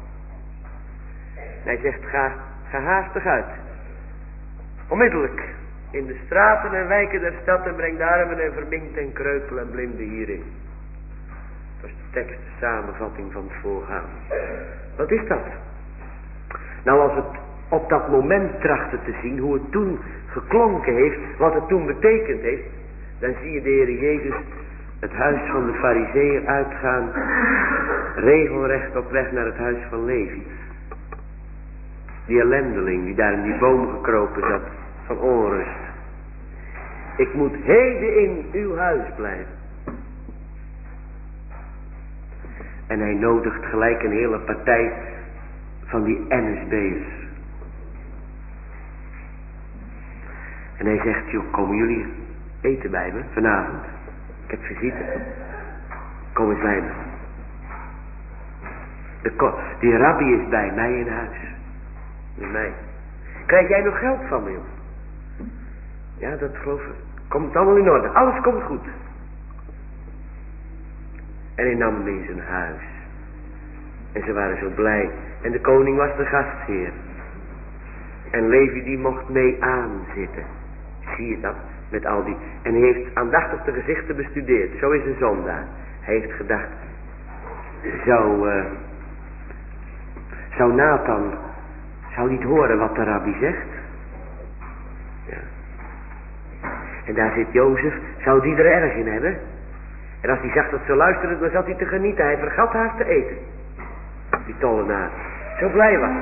[SPEAKER 1] Hij zegt, ga, ga haastig uit. Onmiddellijk. In de straten en wijken der stad en breng de armen en verminkt en kreupel en blinden hierin. Dat is de tekst, de samenvatting van het voorgaande. Wat is dat? Nou, als het op dat moment trachten te zien hoe het toen geklonken heeft, wat het toen betekend heeft, dan zie je de Heer Jezus het huis van de Farizeeën uitgaan, regelrecht op weg naar het huis van Levi. Die ellendeling die daar in die boom gekropen zat van onrust. Ik moet heden in uw huis blijven. En hij nodigt gelijk een hele partij van die N S B'ers. En hij zegt, joh, komen jullie eten bij me vanavond? Ik heb visite. Kom eens bij me. De die rabbi is bij mij in huis. Bij mij. Krijg jij nog geld van me, joh? Ja, dat geloof ik. Komt allemaal in orde. Alles komt goed. En hij nam hem in zijn huis. En ze waren zo blij. En de koning was de gastheer. En Levi die mocht mee aanzitten. Zie je dat? Met al die. En hij heeft aandachtig de gezichten bestudeerd. Zo is een zondaar. Hij heeft gedacht. Zou, uh, zou Nathan. Zou niet horen wat de rabbi zegt? Ja. En daar zit Jozef. Zou die er erg in hebben? En als hij zag dat ze luisterden, dan zat hij te genieten. Hij vergat haast te eten. Die tollenaar. Zo blij was.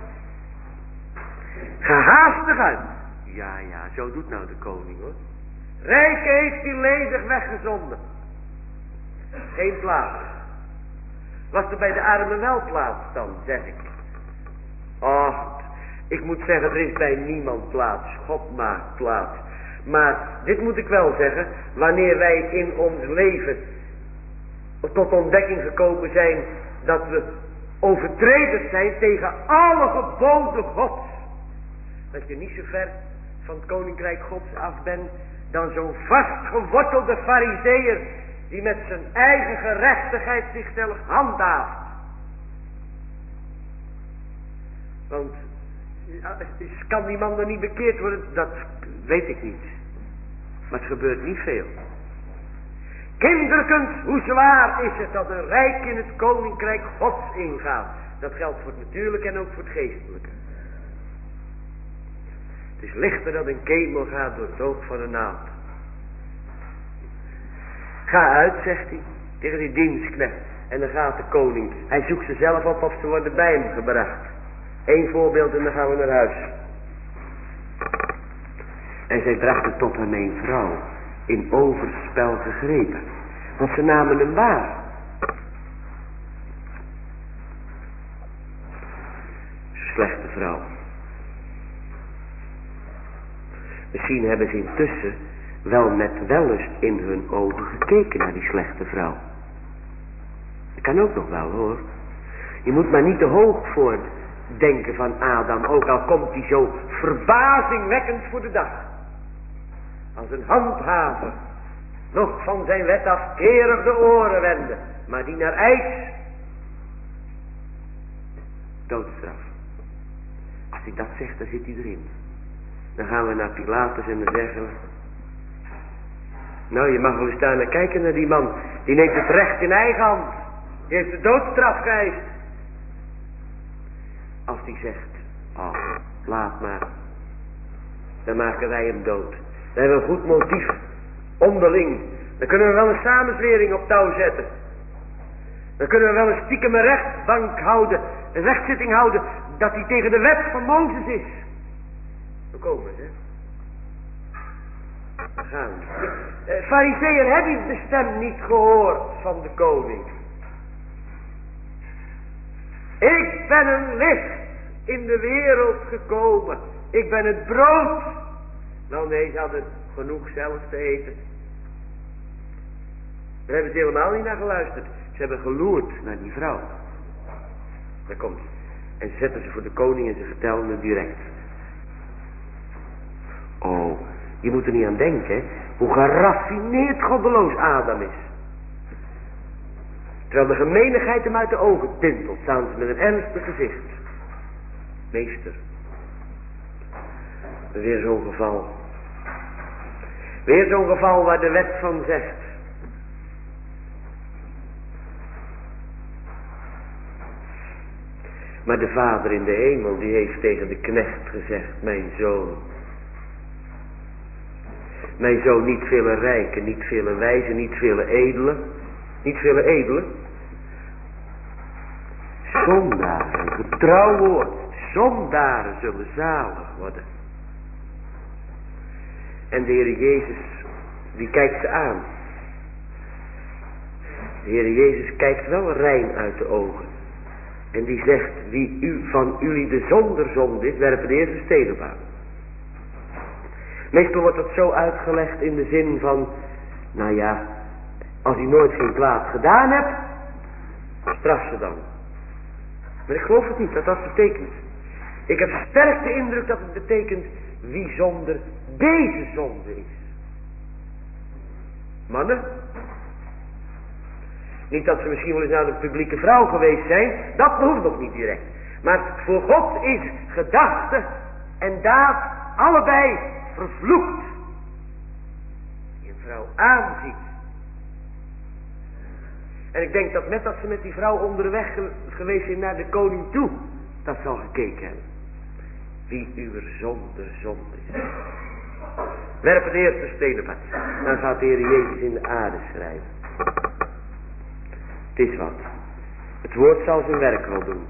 [SPEAKER 1] Ga haastig uit. Ja, ja, zo doet nou de koning, hoor. Rijke heeft hij ledig weggezonden. Geen plaats. Was er bij de armen wel plaats dan, zeg ik. Och, ik moet zeggen, er is bij niemand plaats. God maakt plaats. Maar dit moet ik wel zeggen, wanneer wij in ons leven tot ontdekking gekomen zijn dat we overtreders zijn tegen alle geboden Gods. Dat je niet zo ver van het koninkrijk Gods af bent dan zo'n vastgewortelde farizeeër die met zijn eigen gerechtigheid zichzelf handhaaft. Want kan die man dan niet bekeerd worden? Dat weet ik niet. Maar het gebeurt niet veel. Kinderkens, hoe zwaar is het dat een rijk in het koninkrijk Gods ingaat. Dat geldt voor het natuurlijke en ook voor het geestelijke. Het is lichter dat een kemel gaat door het oog van een naald. Ga uit, zegt hij, tegen die dienstknecht. En dan gaat de koning. Hij zoekt ze zelf op of ze worden bij hem gebracht. Eén voorbeeld en dan gaan we naar huis. En zij brachten tot hem een vrouw, in overspel gegrepen. Want ze namen hem waar. Slechte vrouw. Misschien hebben ze intussen wel met wellust in hun ogen gekeken naar die slechte vrouw. Dat kan ook nog wel, hoor. Je moet maar niet te hoog voor denken van Adam, ook al komt hij zo verbazingwekkend voor de dag. Als een handhaver nog van zijn wet afkerig de oren wende, maar die naar eis doodstraf. Als ik dat zeg, dan zit hij erin. Dan gaan we naar Pilatus en dan zeggen we, nou, je mag wel eens daar naar kijken naar die man. Die neemt het recht in eigen hand. Die heeft de doodstraf geëist. Als die zegt, oh, laat maar. Dan maken wij hem dood. Dan hebben we een goed motief. Onderling. Dan kunnen we wel een samenzwering op touw zetten. Dan kunnen we wel een stiekem rechtbank houden. Een rechtszitting houden. Dat hij tegen de wet van Mozes is. Zo komen ze. Gaan. Uh, Farizeeën, heb je de stem niet gehoord van de koning? Ik ben een licht in de wereld gekomen. Ik ben het brood. Nou nee, ze hadden genoeg zelf te eten. Daar hebben ze helemaal niet naar geluisterd. Ze hebben geloerd naar die vrouw. Daar komt ze. En ze zetten ze voor de koning en ze vertelden het direct. Oh, je moet er niet aan denken, hoe geraffineerd goddeloos Adam is. Terwijl de gemeenigheid hem uit de ogen tintelt, staan ze met een ernstig gezicht. Meester, weer zo'n geval. Weer zo'n geval waar de wet van zegt. Maar de Vader in de hemel, die heeft tegen de knecht gezegd, mijn zoon. Mijn zoon, niet vele rijken, niet vele wijzen, niet vele edelen. Niet vele edelen. Zondaren, getrouw woord. Zondaren zullen zalig worden. En de Heer Jezus, die kijkt ze aan. De Heer Jezus kijkt wel rein uit de ogen. En die zegt, wie u, van jullie de zonder zonde is, werpen de eerste steen op aan. Meestal wordt dat zo uitgelegd in de zin van, nou ja, als u nooit geen kwaad gedaan hebt, straf ze dan. Maar ik geloof het niet dat dat betekent. Ik heb sterk de indruk dat het betekent wie zonder deze zonde is. Mannen? Niet dat ze misschien wel eens naar de publieke vrouw geweest zijn, dat behoeft nog niet direct. Maar voor God is gedachte en daad allebei vervloekt. Die een vrouw aanziet. En ik denk dat net als ze met die vrouw onderweg geweest zijn naar de koning toe, dat ze al gekeken hebben. Wie uw zonder zonde is. Werp de eerste steen op haar. Dan gaat de Heer Jezus in de aarde schrijven. Het is wat. Het woord zal zijn werk wel doen.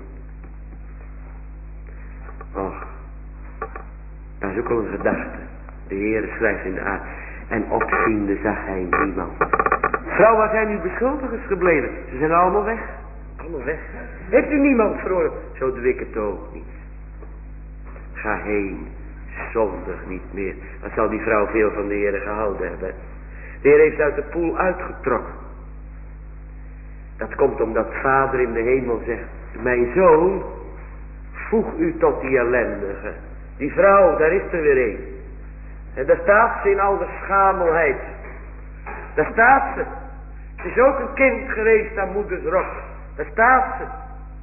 [SPEAKER 1] Och. Dat is ook al een gedachte. De Heer schrijft in de aarde. En opziende zag hij niemand. Vrouw, waar zijn uw beschuldigers gebleven? Ze zijn allemaal weg. Allemaal weg. Heeft u niemand veroordeeld? Zo doe ik het ook niet. Ga heen. Zondig niet meer. Wat zal die vrouw veel van de Heer gehouden hebben? De Heer heeft uit de poel uitgetrokken. Dat komt omdat Vader in de hemel zegt, mijn zoon, voeg u tot die ellendige. Die vrouw, daar is er weer een. En daar staat ze in al de schamelheid. Daar staat ze. Ze is ook een kind geweest aan moeders rok. Daar staat ze.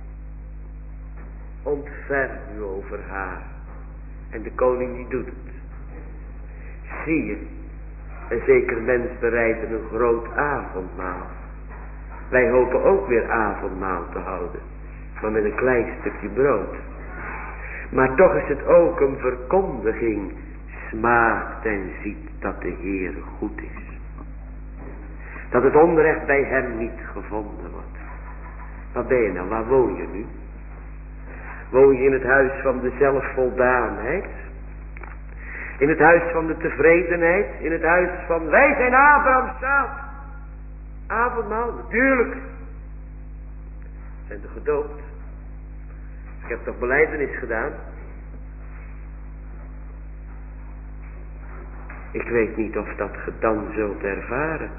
[SPEAKER 1] Ontferm u over haar. En de koning die doet het. Zie je, een zeker mens bereidt een groot avondmaal. Wij hopen ook weer avondmaal te houden. Maar met een klein stukje brood. Maar toch is het ook een verkondiging. Smaakt en ziet dat de Heer goed is. Dat het onrecht bij hem niet gevonden wordt. Waar ben je nou? Waar woon je nu? Woon je in het huis van de zelfvoldaanheid? In het huis van de tevredenheid? In het huis van wij zijn Abraham's zaad? Avondmaal, natuurlijk. Zijn er gedoopt? Ik heb toch belijdenis gedaan? Ik weet niet of dat ge dan zult ervaren.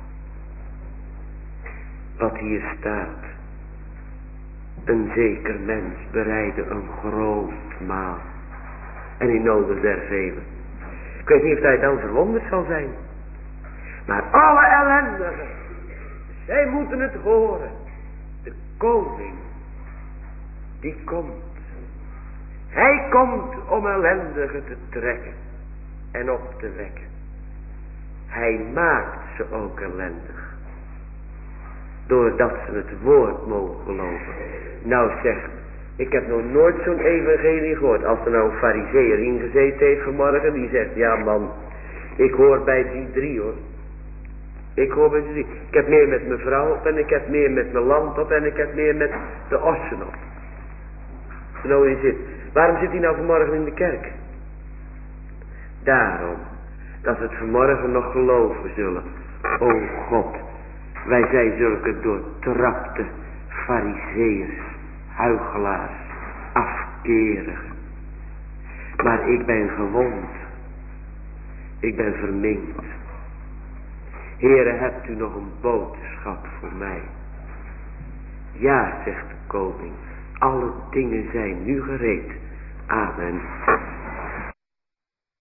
[SPEAKER 1] Wat hier staat. Een zeker mens bereidde een groot maal. En hij nodigde er velen. Ik weet niet of hij dan verwonderd zal zijn. Maar alle ellendigen. Zij moeten het horen. De koning. Die komt. Hij komt om ellendigen te trekken. En op te wekken. Hij maakt ze ook ellendig. Doordat ze het woord mogen geloven. Nou zeg, ik heb nog nooit zo'n evangelie gehoord. Als er nou een farizeeër ingezeten heeft vanmorgen. Die zegt, ja man, ik hoor bij die drie hoor. Ik hoor bij die drie. Ik heb meer met mijn vrouw op. En ik heb meer met mijn land op. En ik heb meer met de ossen op. Nou hij zit. Waarom zit hij nou vanmorgen in de kerk? Daarom dat ze het vanmorgen nog geloven zullen. O God, wij zijn zulke doortrapte farizeeërs, huichelaars, afkerigen. Maar ik ben gewond. Ik ben verminkt. Heere, hebt u nog een boodschap voor mij? Ja, zegt de koning. Alle dingen zijn nu gereed. Amen.